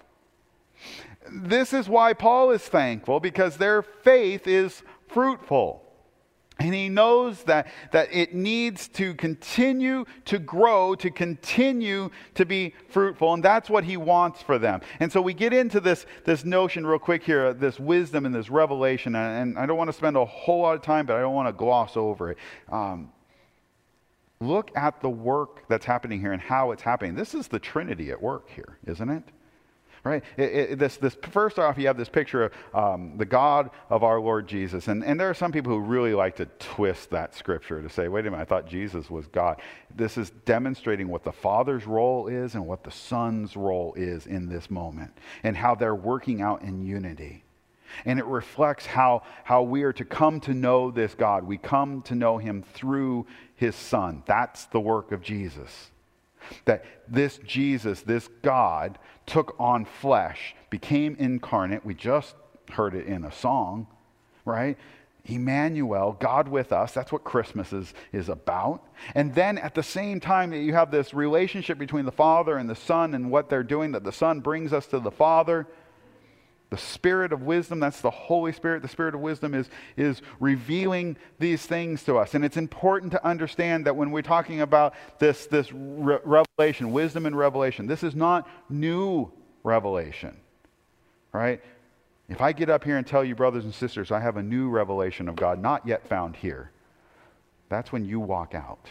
This is why Paul is thankful, because their faith is fruitful. And he knows that, that it needs to continue to grow, to continue to be fruitful. And that's what he wants for them. And so we get into this, this notion real quick here, this wisdom and this revelation. And, and I don't want to spend a whole lot of time, but I don't want to gloss over it. Um, look at the work that's happening here and how it's happening. This is the Trinity at work here, isn't it? Right? It, it, this, this, first off, you have this picture of um, the God of our Lord Jesus. And, and there are some people who really like to twist that scripture to say, wait a minute, I thought Jesus was God. This is demonstrating what the Father's role is and what the Son's role is in this moment, and how they're working out in unity. And it reflects how, how we are to come to know this God. We come to know him through his Son. That's the work of Jesus. That this Jesus, this God, took on flesh, became incarnate. We just heard it in a song, right? Emmanuel, God with us. That's what Christmas is, is about. And then at the same time that you have this relationship between the Father and the Son and what they're doing, that the Son brings us to the Father. The Spirit of wisdom, that's the Holy Spirit. The Spirit of wisdom is, is revealing these things to us. And it's important to understand that when we're talking about this, this re- revelation, wisdom and revelation, this is not new revelation, right? If I get up here and tell you, brothers and sisters, I have a new revelation of God, not yet found here, that's when you walk out.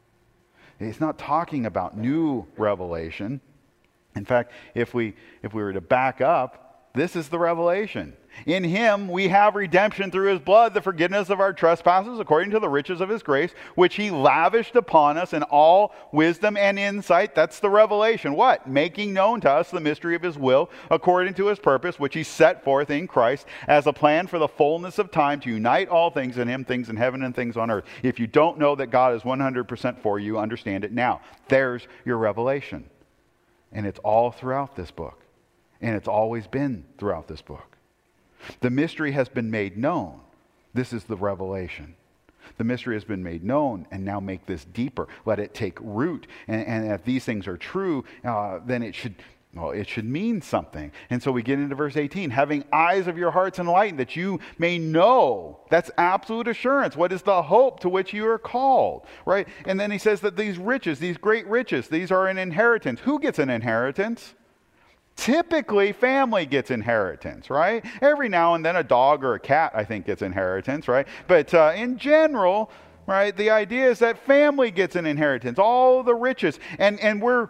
It's not talking about new revelation. In fact, if we if we were to back up, this is the revelation. In him we have redemption through his blood, the forgiveness of our trespasses, according to the riches of his grace, which he lavished upon us in all wisdom and insight. That's the revelation. What? Making known to us the mystery of his will, according to his purpose, which he set forth in Christ as a plan for the fullness of time to unite all things in him, things in heaven and things on earth. If you don't know that God is one hundred percent for you, understand it now. There's your revelation. And it's all throughout this book. And it's always been throughout this book. The mystery has been made known. This is the revelation. The mystery has been made known, and now make this deeper. Let it take root. And, and if these things are true, uh, then it should, well, it should mean something. And so we get into verse eighteen, having eyes of your hearts enlightened, that you may know. That's absolute assurance. What is the hope to which you are called, right? And then he says that these riches, these great riches, these are an inheritance. Who gets an inheritance? Typically, family gets inheritance, right? Every now and then a dog or a cat, I think, gets inheritance, right? But uh, in general, right, the idea is that family gets an inheritance, all the riches. And, and we're,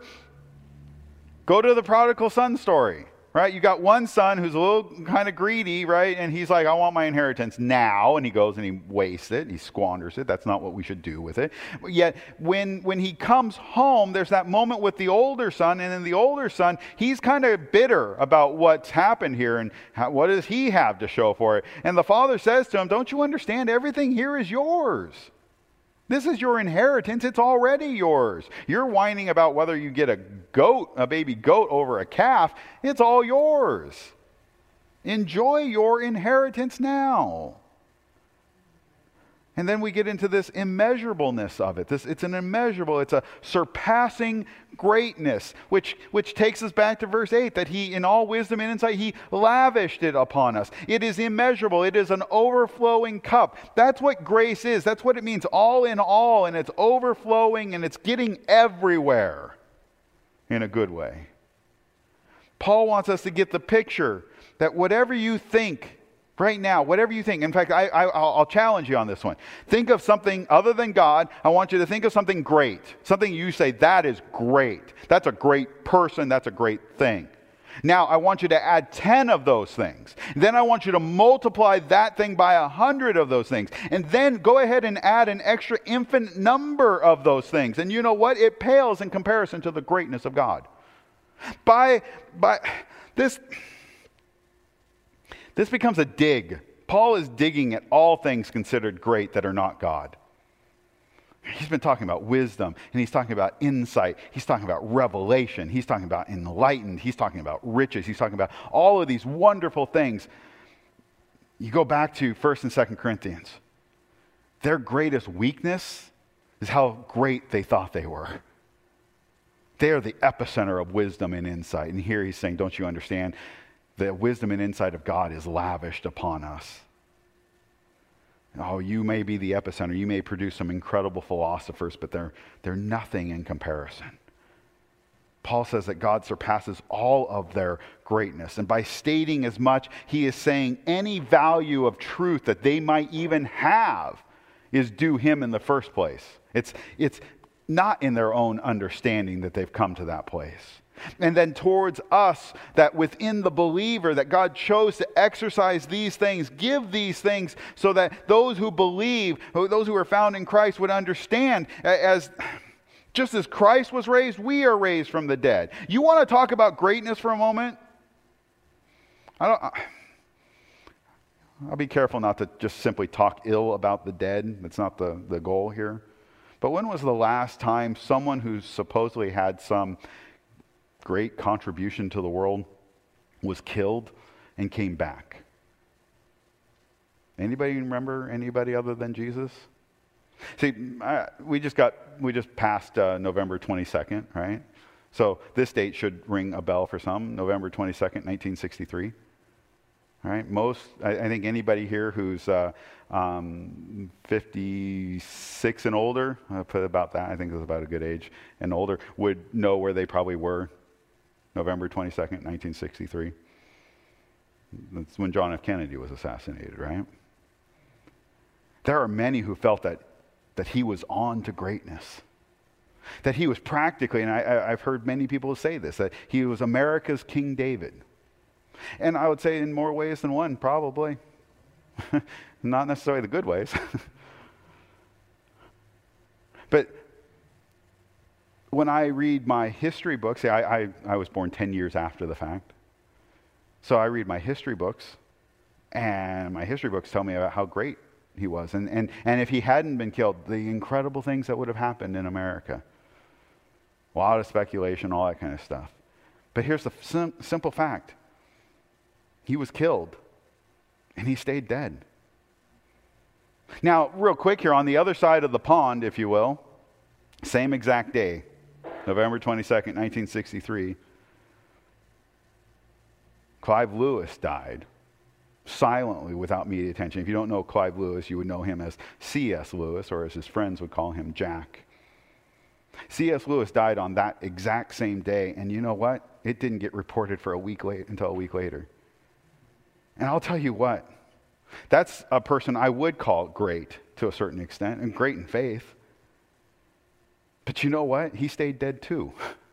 go to the prodigal son story, right? You got one son who's a little kind of greedy, right? And he's like, I want my inheritance now. And he goes and he wastes it. He squanders it. That's not what we should do with it. But yet, when, when he comes home, there's that moment with the older son. And then the older son, he's kind of bitter about what's happened here. And how, what does he have to show for it? And the father says to him, don't you understand? Everything here is yours. This is your inheritance. It's already yours. You're whining about whether you get a goat, a baby goat over a calf. It's all yours. Enjoy your inheritance now. And then we get into this immeasurableness of it. This, it's an immeasurable, it's a surpassing greatness, which, which takes us back to verse eight, that he, in all wisdom and insight, he lavished it upon us. It is immeasurable. It is an overflowing cup. That's what grace is. That's what it means, all in all, and it's overflowing, and it's getting everywhere in a good way. Paul wants us to get the picture that whatever you think right now, whatever you think. In fact, I, I, I'll, I'll challenge you on this one. Think of something other than God. I want you to think of something great. Something you say, that is great. That's a great person. That's a great thing. Now, I want you to add ten of those things. Then I want you to multiply that thing by a hundred of those things. And then go ahead and add an extra infinite number of those things. And you know what? It pales in comparison to the greatness of God. By, by this... This becomes a dig. Paul is digging at all things considered great that are not God. He's been talking about wisdom, and he's talking about insight. He's talking about revelation. He's talking about enlightened. He's talking about riches. He's talking about all of these wonderful things. You go back to First and Second Corinthians. Their greatest weakness is how great they thought they were. They are the epicenter of wisdom and insight. And here he's saying, don't you understand? The wisdom and insight of God is lavished upon us. Oh, you may be the epicenter. You may produce some incredible philosophers, but they're, they're nothing in comparison. Paul says that God surpasses all of their greatness. And by stating as much, he is saying any value of truth that they might even have is due him in the first place. It's, it's not in their own understanding that they've come to that place. And then towards us, that within the believer, that God chose to exercise these things, give these things, so that those who believe, those who are found in Christ, would understand, as just as Christ was raised, we are raised from the dead. You want to talk about greatness for a moment? I don't... I'll be careful not to just simply talk ill about the dead. That's not the, the goal here. But when was the last time someone who supposedly had some great contribution to the world was killed and came back? Anybody remember anybody other than Jesus? See, I, we just got we just passed uh, November twenty-second, right? So this date should ring a bell for some. November twenty-second, nineteen sixty-three. All right, most, I, I think anybody here who's uh, um, fifty-six and older, I put about that, I think it was about a good age, and older, would know where they probably were November twenty-second, nineteen sixty-three. That's when John F. Kennedy was assassinated, right? There are many who felt that, that he was on to greatness. That he was practically, and I, I, I've heard many people say this, that he was America's King David. And I would say in more ways than one, probably. Not necessarily the good ways. But when I read my history books, see, I, I, I was born ten years after the fact. So I read my history books, and my history books tell me about how great he was. And, and, and if he hadn't been killed, the incredible things that would have happened in America. A lot of speculation, all that kind of stuff. But here's the sim- simple fact. He was killed, and he stayed dead. Now, real quick here, on the other side of the pond, if you will, same exact day, November twenty-second, nineteen sixty-three, Clive Lewis died silently without media attention. If you don't know Clive Lewis, you would know him as C S Lewis, or as his friends would call him, Jack. C S Lewis died on that exact same day, and you know what? It didn't get reported for a week late until a week later. And I'll tell you what, that's a person I would call great to a certain extent, and great in faith. But you know what? He stayed dead too.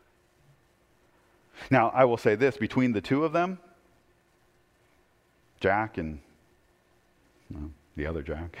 Now, I will say this, between the two of them, Jack and well, the other Jack,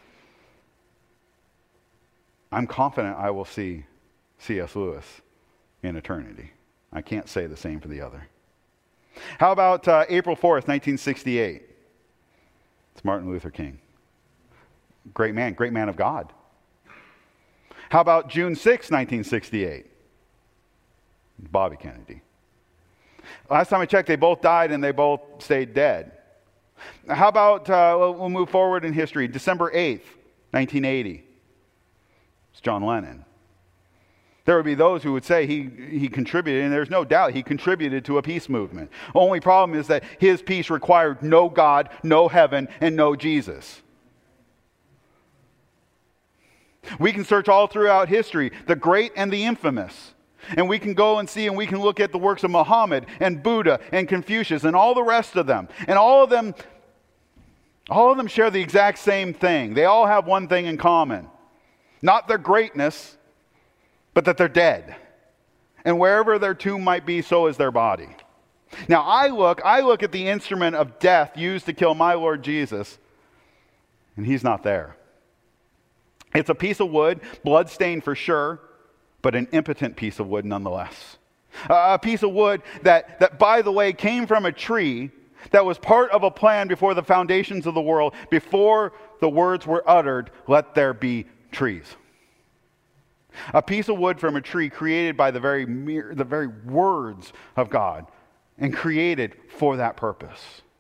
I'm confident I will see C S Lewis in eternity. I can't say the same for the other. How about uh, April fourth, nineteen sixty-eight? It's Martin Luther King. Great man, great man of God. How about June sixth, nineteen sixty-eight? Bobby Kennedy. Last time I checked, they both died and they both stayed dead. How about, uh, we'll move forward in history, December eighth, nineteen eighty. It's John Lennon. There would be those who would say he, he contributed, and there's no doubt he contributed to a peace movement. Only problem is that his peace required no God, no heaven, and no Jesus. We can search all throughout history, the great and the infamous. And we can go and see and we can look at the works of Muhammad and Buddha and Confucius and all the rest of them. And all of them, all of them share the exact same thing. They all have one thing in common. Not their greatness, but that they're dead. And wherever their tomb might be, so is their body. Now I look, I look at the instrument of death used to kill my Lord Jesus, and he's not there. It's a piece of wood, blood-stained for sure, but an impotent piece of wood nonetheless. Uh, a piece of wood that, that, by the way, came from a tree that was part of a plan before the foundations of the world, before the words were uttered, "Let there be trees." A piece of wood from a tree created by the very mere, the very words of God, and created for that purpose.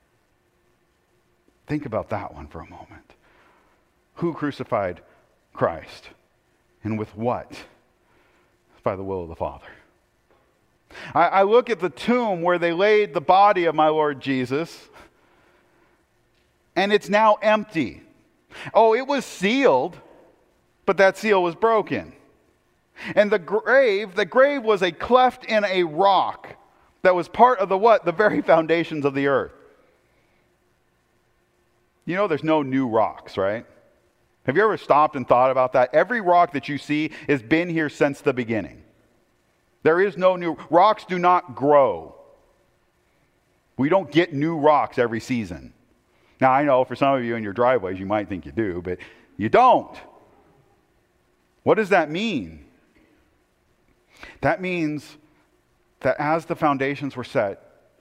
Think about that one for a moment. Who crucified Christ? And with what? By the will of the Father. I, I look at the tomb where they laid the body of my Lord Jesus, and it's now empty. Oh, it was sealed, but that seal was broken. And the grave, the grave was a cleft in a rock that was part of the what? The very foundations of the earth. You know there's no new rocks, right? Have you ever stopped and thought about that? Every rock that you see has been here since the beginning. There is no new, rocks do not grow. We don't get new rocks every season. Now, I know for some of you in your driveways, you might think you do, but you don't. What does that mean? That means that as the foundations were set,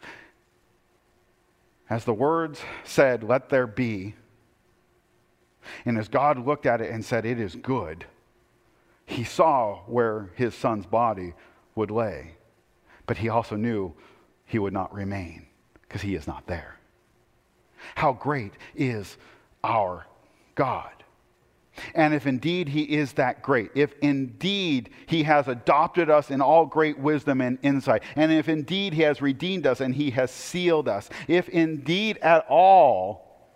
as the words said, "Let there be," and as God looked at it and said, "It is good," he saw where his son's body would lay. But he also knew he would not remain because he is not there. How great is our God? And if indeed he is that great, if indeed he has adopted us in all great wisdom and insight, and if indeed he has redeemed us and he has sealed us, if indeed at all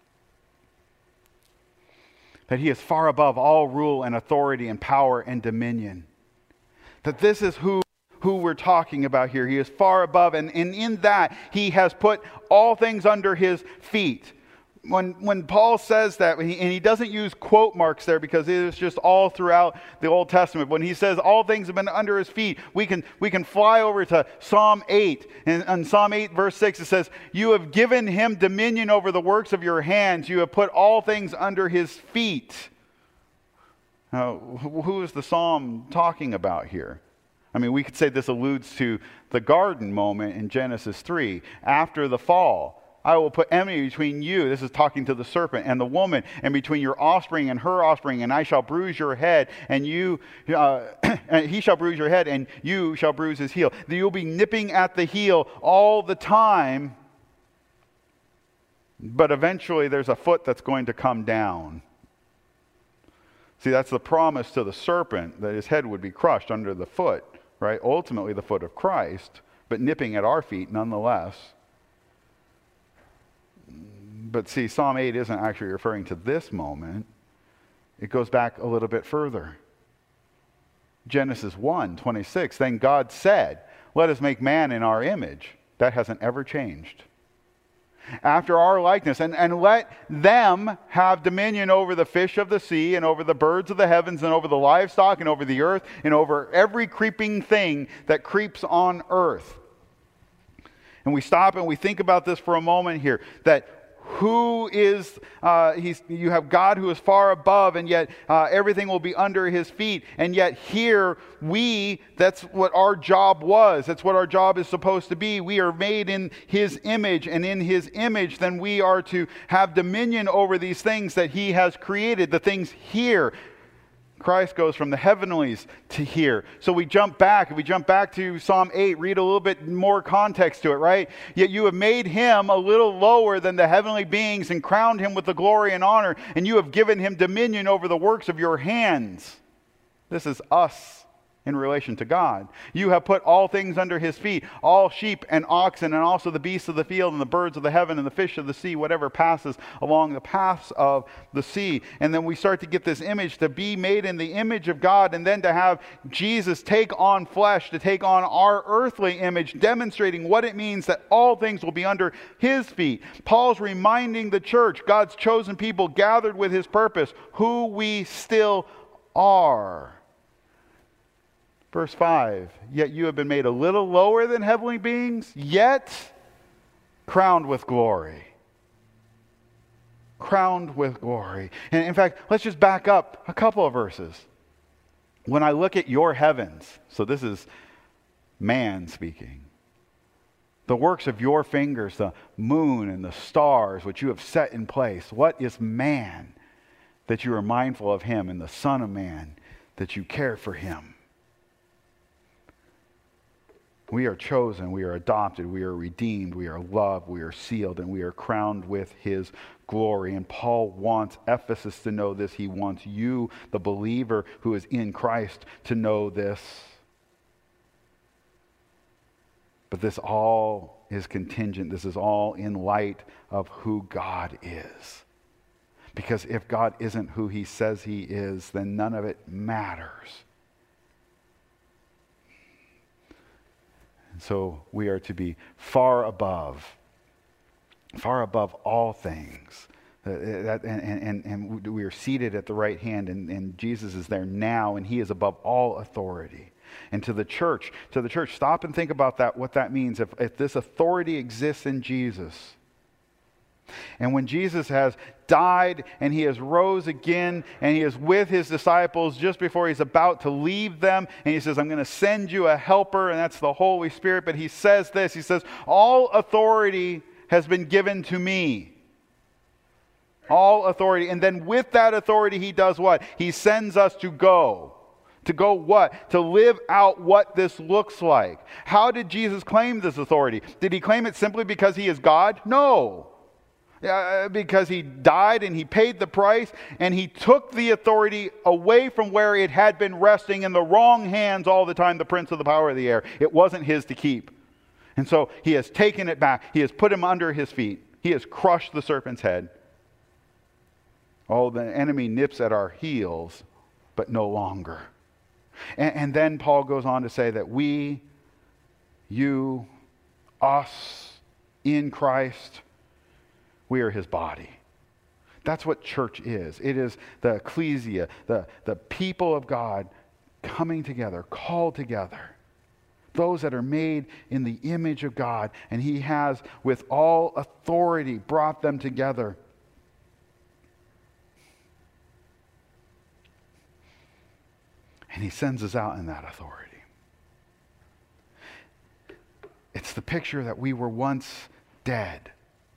that he is far above all rule and authority and power and dominion, that this is who who we're talking about here. He is far above, and, and in that he has put all things under his feet. When when Paul says that, and he, and he doesn't use quote marks there because it is just all throughout the Old Testament. When he says all things have been under his feet, we can we can fly over to Psalm eight. And in Psalm eight verse six it says, "You have given him dominion over the works of your hands. You have put all things under his feet." Now, who is the psalm talking about here? I mean, we could say this alludes to the garden moment in Genesis three. After the fall, "I will put enmity between you," this is talking to the serpent, "and the woman, and between your offspring and her offspring, and I shall bruise your head, and you, uh, and he shall bruise your head, and you shall bruise his heel." You'll be nipping at the heel all the time, but eventually there's a foot that's going to come down. See, that's the promise to the serpent, that his head would be crushed under the foot, right? Ultimately the foot of Christ, but nipping at our feet nonetheless. But see, Psalm eight isn't actually referring to this moment. It goes back a little bit further. Genesis one twenty-six, "Then God said, 'Let us make man in our image.'" That hasn't ever changed. "After our likeness, and, and let them have dominion over the fish of the sea, and over the birds of the heavens, and over the livestock, and over the earth, and over every creeping thing that creeps on earth." And we stop and we think about this for a moment here, that who is, uh, he's, you have God who is far above, and yet uh, everything will be under his feet. And yet here, we, that's what our job was. That's what our job is supposed to be. We are made in his image, and in his image, then we are to have dominion over these things that he has created, the things here. Christ goes from the heavenlies to here. So we jump back, if we jump back to Psalm eight, read a little bit more context to it, right? "Yet you have made him a little lower than the heavenly beings and crowned him with the glory and honor, and you have given him dominion over the works of your hands." This is us in relation to God. "You have put all things under his feet, all sheep and oxen, and also the beasts of the field, and the birds of the heaven, and the fish of the sea, whatever passes along the paths of the sea." And then we start to get this image to be made in the image of God, and then to have Jesus take on flesh, to take on our earthly image, demonstrating what it means that all things will be under his feet. Paul's reminding the church, God's chosen people gathered with his purpose, who we still are. Verse five, "Yet you have been made a little lower than heavenly beings, yet crowned with glory." Crowned with glory. And in fact, let's just back up a couple of verses. "When I look at your heavens," so this is man speaking, "the works of your fingers, the moon and the stars, which you have set in place. What is man that you are mindful of him, and the Son of Man that you care for him?" We are chosen, we are adopted, we are redeemed, we are loved, we are sealed, and we are crowned with his glory. And Paul wants Ephesus to know this. He wants you, the believer who is in Christ, to know this. But this all is contingent. This is all in light of who God is. Because if God isn't who he says he is, then none of it matters. And so we are to be far above, far above all things. Uh, that, and, and, and we are seated at the right hand, and, and Jesus is there now, and he is above all authority. And to the church, to the church, stop and think about that, what that means. If, if this authority exists in Jesus, and when Jesus has died and he has rose again and he is with his disciples just before he's about to leave them, and he says, I'm going to send you a helper, and that's the Holy Spirit. But he says this, he says, all authority has been given to me. All authority. And then with that authority, he does what? He sends us to go. To go what? To live out what this looks like. How did Jesus claim this authority? Did he claim it simply because he is God? No. Uh, because he died and he paid the price, and he took the authority away from where it had been resting in the wrong hands all the time, the prince of the power of the air. It wasn't his to keep. And so he has taken it back. He has put him under his feet. He has crushed the serpent's head. Oh, the enemy nips at our heels, but no longer. And, and then Paul goes on to say that we, you, us, in Christ, we are his body. That's what church is. It is the ecclesia, the, the people of God coming together, called together. Those that are made in the image of God, and he has with all authority brought them together. And he sends us out in that authority. It's the picture that we were once dead,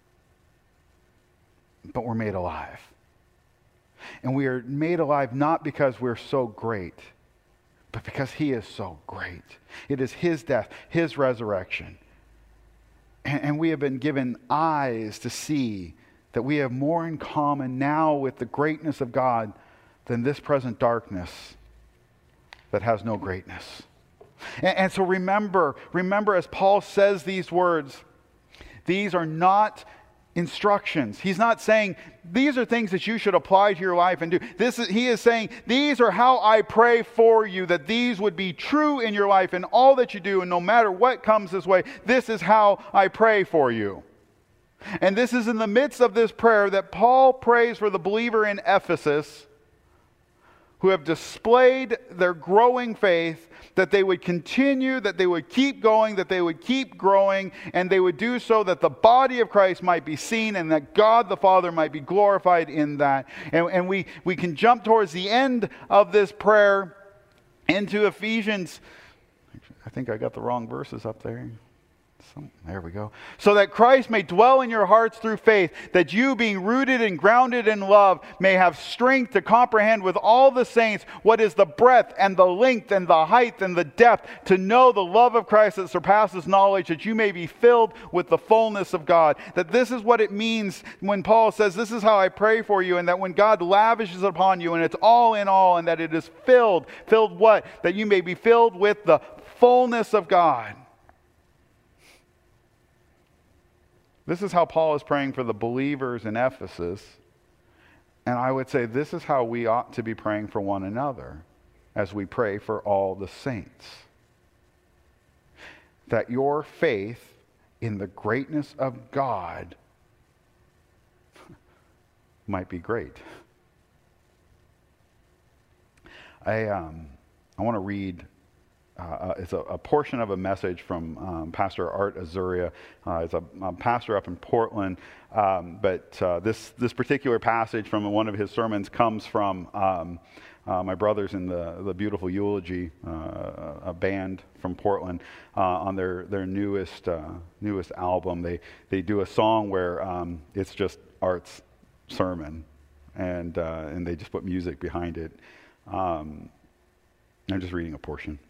but we're made alive. And we are made alive not because we're so great, but because he is so great. It is his death, his resurrection. And, and we have been given eyes to see that we have more in common now with the greatness of God than this present darkness that has no greatness. And, and so remember, remember as Paul says these words, these are not instructions. He's not saying these are things that you should apply to your life and do. This is, he is saying these are how I pray for you, that these would be true in your life in all that you do, and no matter what comes this way, this is how I pray for you. And this is in the midst of this prayer that Paul prays for the believer in Ephesus who have displayed their growing faith, that they would continue, that they would keep going, that they would keep growing, and they would do so that the body of Christ might be seen and that God the Father might be glorified in that. And, and we, we can jump towards the end of this prayer into Ephesians. I think I got the wrong verses up there. Some, there we go. So that Christ may dwell in your hearts through faith, that you, being rooted and grounded in love, may have strength to comprehend with all the saints what is the breadth and the length and the height and the depth, to know the love of Christ that surpasses knowledge, that you may be filled with the fullness of God. That this is what it means when Paul says, this is how I pray for you, and that when God lavishes upon you, and it's all in all, and that it is filled, filled what? That you may be filled with the fullness of God. This is how Paul is praying for the believers in Ephesus. And I would say this is how we ought to be praying for one another as we pray for all the saints. That your faith in the greatness of God might be great. I, um, I want to read Uh, it's a, a portion of a message from um, Pastor Art Azuria. Uh, it's a, a pastor up in Portland. Um, but uh, this this particular passage from one of his sermons comes from um, uh, my brothers in the the Beautiful Eulogy, uh, a band from Portland, uh, on their their newest uh, newest album. They they do a song where um, it's just Art's sermon, and uh, and they just put music behind it. Um, I'm just reading a portion.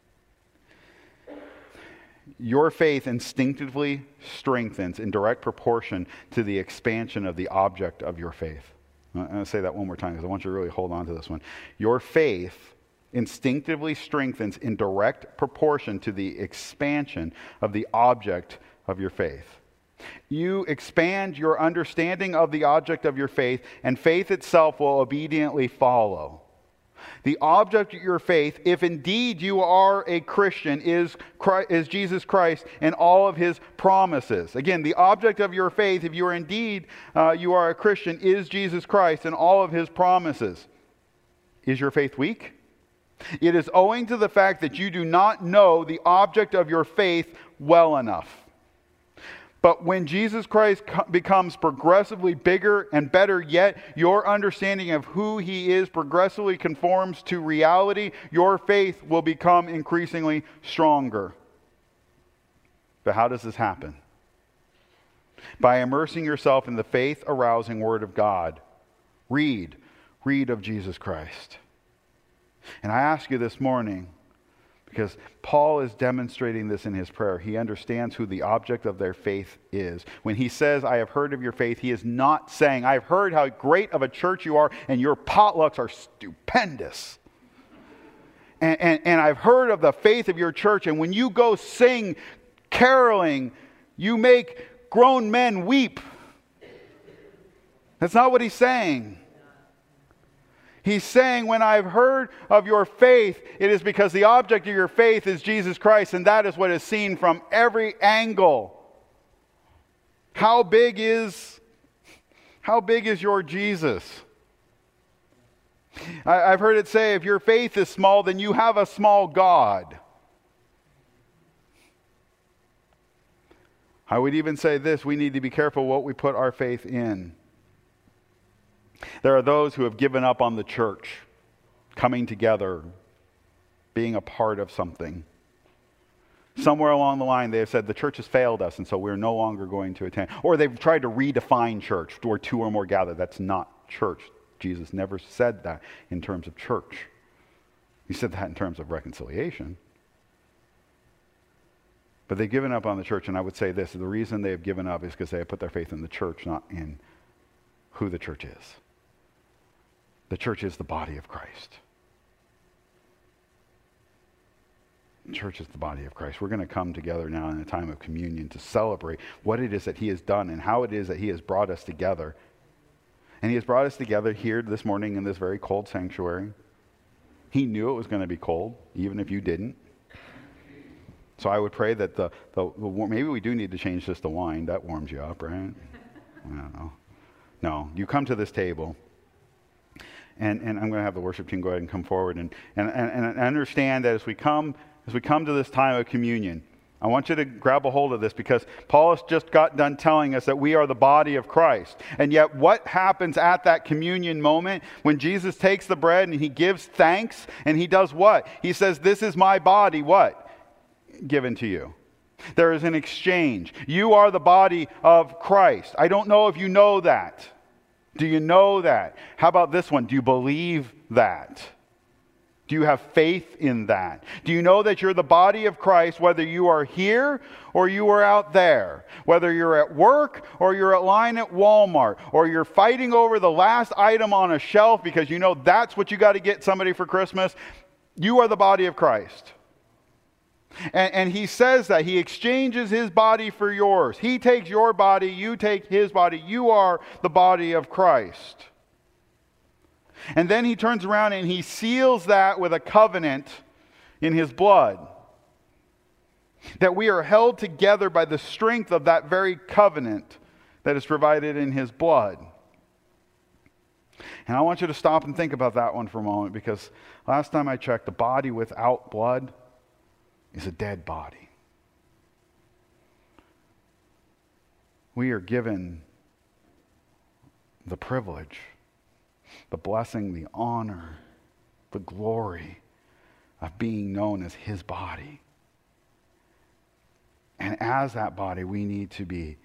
Your faith instinctively strengthens in direct proportion to the expansion of the object of your faith. I'm going to say that one more time because I want you to really hold on to this one. Your faith instinctively strengthens in direct proportion to the expansion of the object of your faith. You expand your understanding of the object of your faith, and faith itself will obediently follow. The object of your faith, if indeed you are a Christian, is Christ, is Jesus Christ and all of his promises. Again, the object of your faith, if you are indeed uh, you are a Christian, is Jesus Christ and all of his promises. Is your faith weak? It is owing to the fact that you do not know the object of your faith well enough. But when Jesus Christ co- becomes progressively bigger and better yet, your understanding of who he is progressively conforms to reality, your faith will become increasingly stronger. But how does this happen? By immersing yourself in the faith-arousing Word of God. Read. Read of Jesus Christ. And I ask you this morning, because Paul is demonstrating this in his prayer. He understands who the object of their faith is. When he says, I have heard of your faith, he is not saying, I've heard how great of a church you are and your potlucks are stupendous. And, and, and I've heard of the faith of your church, and when you go sing caroling, you make grown men weep. That's not what he's saying. He's saying, when I've heard of your faith, it is because the object of your faith is Jesus Christ, and that is what is seen from every angle. How big is, how big is your Jesus? I, I've heard it say, if your faith is small, then you have a small God. I would even say this, we need to be careful what we put our faith in. There are those who have given up on the church, coming together, being a part of something. Somewhere along the line they have said the church has failed us and so we're no longer going to attend. Or they've tried to redefine church, where two or more gather. That's not church. Jesus never said that in terms of church. He said that in terms of reconciliation. But they've given up on the church, and I would say this, the reason they have given up is because they have put their faith in the church, not in who the church is. The church is the body of Christ. The church is the body of Christ. We're going to come together now in a time of communion to celebrate what it is that he has done and how it is that he has brought us together. And he has brought us together here this morning in this very cold sanctuary. He knew it was going to be cold, even if you didn't. So I would pray that the, the, the maybe we do need to change this to wine. That warms you up, right? I don't know. No, you come to this table, and, and I'm going to have the worship team go ahead and come forward and, and, and, and understand that as we come as we come to this time of communion, I want you to grab a hold of this, because Paul has just got done telling us that we are the body of Christ. And yet what happens at that communion moment when Jesus takes the bread and he gives thanks, and he does what? He says, this is my body, what? Given to you. There is an exchange. You are the body of Christ. I don't know if you know that. Do you know that? How about this one? Do you believe that? Do you have faith in that? Do you know that you're the body of Christ, whether you are here or you are out there? Whether you're at work or you're at line at Walmart, or you're fighting over the last item on a shelf because you know that's what you got to get somebody for Christmas. You are the body of Christ. And, and he says that he exchanges his body for yours. He takes your body, you take his body. You are the body of Christ. And then he turns around and he seals that with a covenant in his blood. That we are held together by the strength of that very covenant that is provided in his blood. And I want you to stop and think about that one for a moment, because last time I checked, the body without blood is a dead body. We are given the privilege, the blessing, the honor, the glory of being known as his body. And as that body, we need to be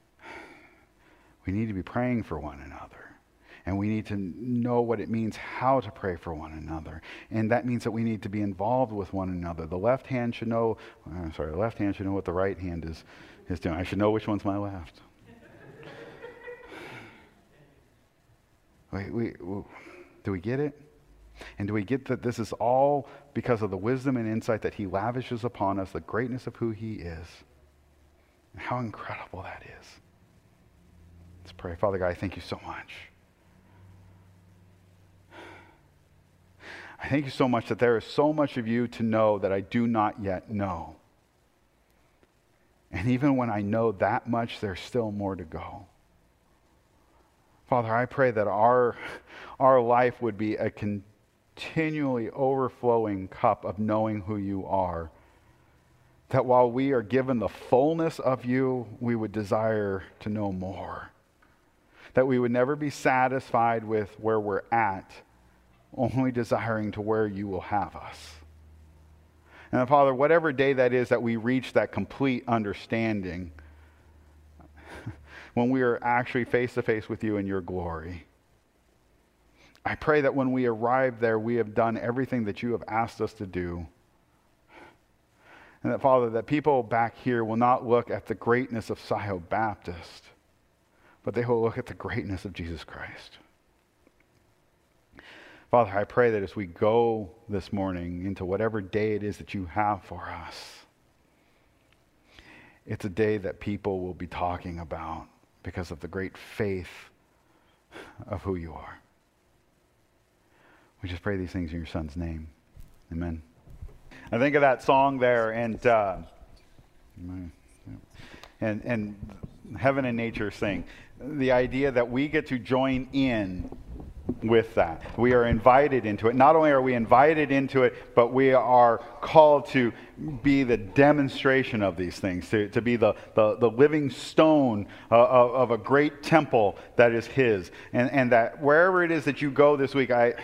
we need to be praying for one another. And we need to know what it means, how to pray for one another. And that means that we need to be involved with one another. The left hand should know, uh, sorry, the left hand should know what the right hand is, is doing. I should know which one's my left. we, we, we, do we get it? And do we get that this is all because of the wisdom and insight that he lavishes upon us, the greatness of who he is? And how incredible that is. Let's pray. Father God, I thank you so much. I thank you so much that there is so much of you to know that I do not yet know. And even when I know that much, there's still more to go. Father, I pray that our, our life would be a continually overflowing cup of knowing who you are. That while we are given the fullness of you, we would desire to know more. That we would never be satisfied with where we're at, only desiring to where you will have us. And Father, whatever day that is that we reach that complete understanding, when we are actually face to face with you in your glory, I pray that when we arrive there, we have done everything that you have asked us to do. And that, Father, that people back here will not look at the greatness of Scio Baptist, but they will look at the greatness of Jesus Christ. Father, I pray that as we go this morning into whatever day it is that you have for us, it's a day that people will be talking about because of the great faith of who you are. We just pray these things in your Son's name. Amen. I think of that song there, and uh, and and heaven and nature sing. The idea that we get to join in with that. We are invited into it. Not only are we invited into it, but we are called to be the demonstration of these things, to, to be the, the, the living stone uh, of, of a great temple that is His. And, and that wherever it is that you go this week, I...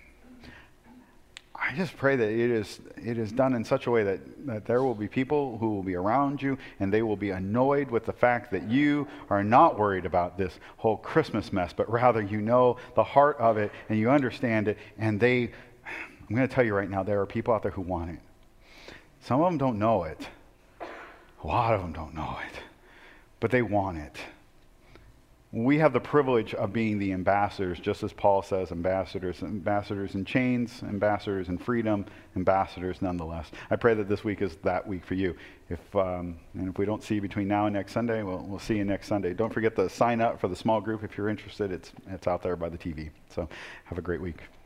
I just pray that it is it is done in such a way that, that there will be people who will be around you and they will be annoyed with the fact that you are not worried about this whole Christmas mess, but rather you know the heart of it and you understand it. And they, I'm going to tell you right now, there are people out there who want it. Some of them don't know it. A lot of them don't know it. But they want it. We have the privilege of being the ambassadors, just as Paul says, ambassadors, ambassadors in chains, ambassadors in freedom, ambassadors nonetheless. I pray that this week is that week for you. If um, and if we don't see you between now and next Sunday, we'll, we'll see you next Sunday. Don't forget to sign up for the small group if you're interested. It's, it's out there by the T V. So have a great week.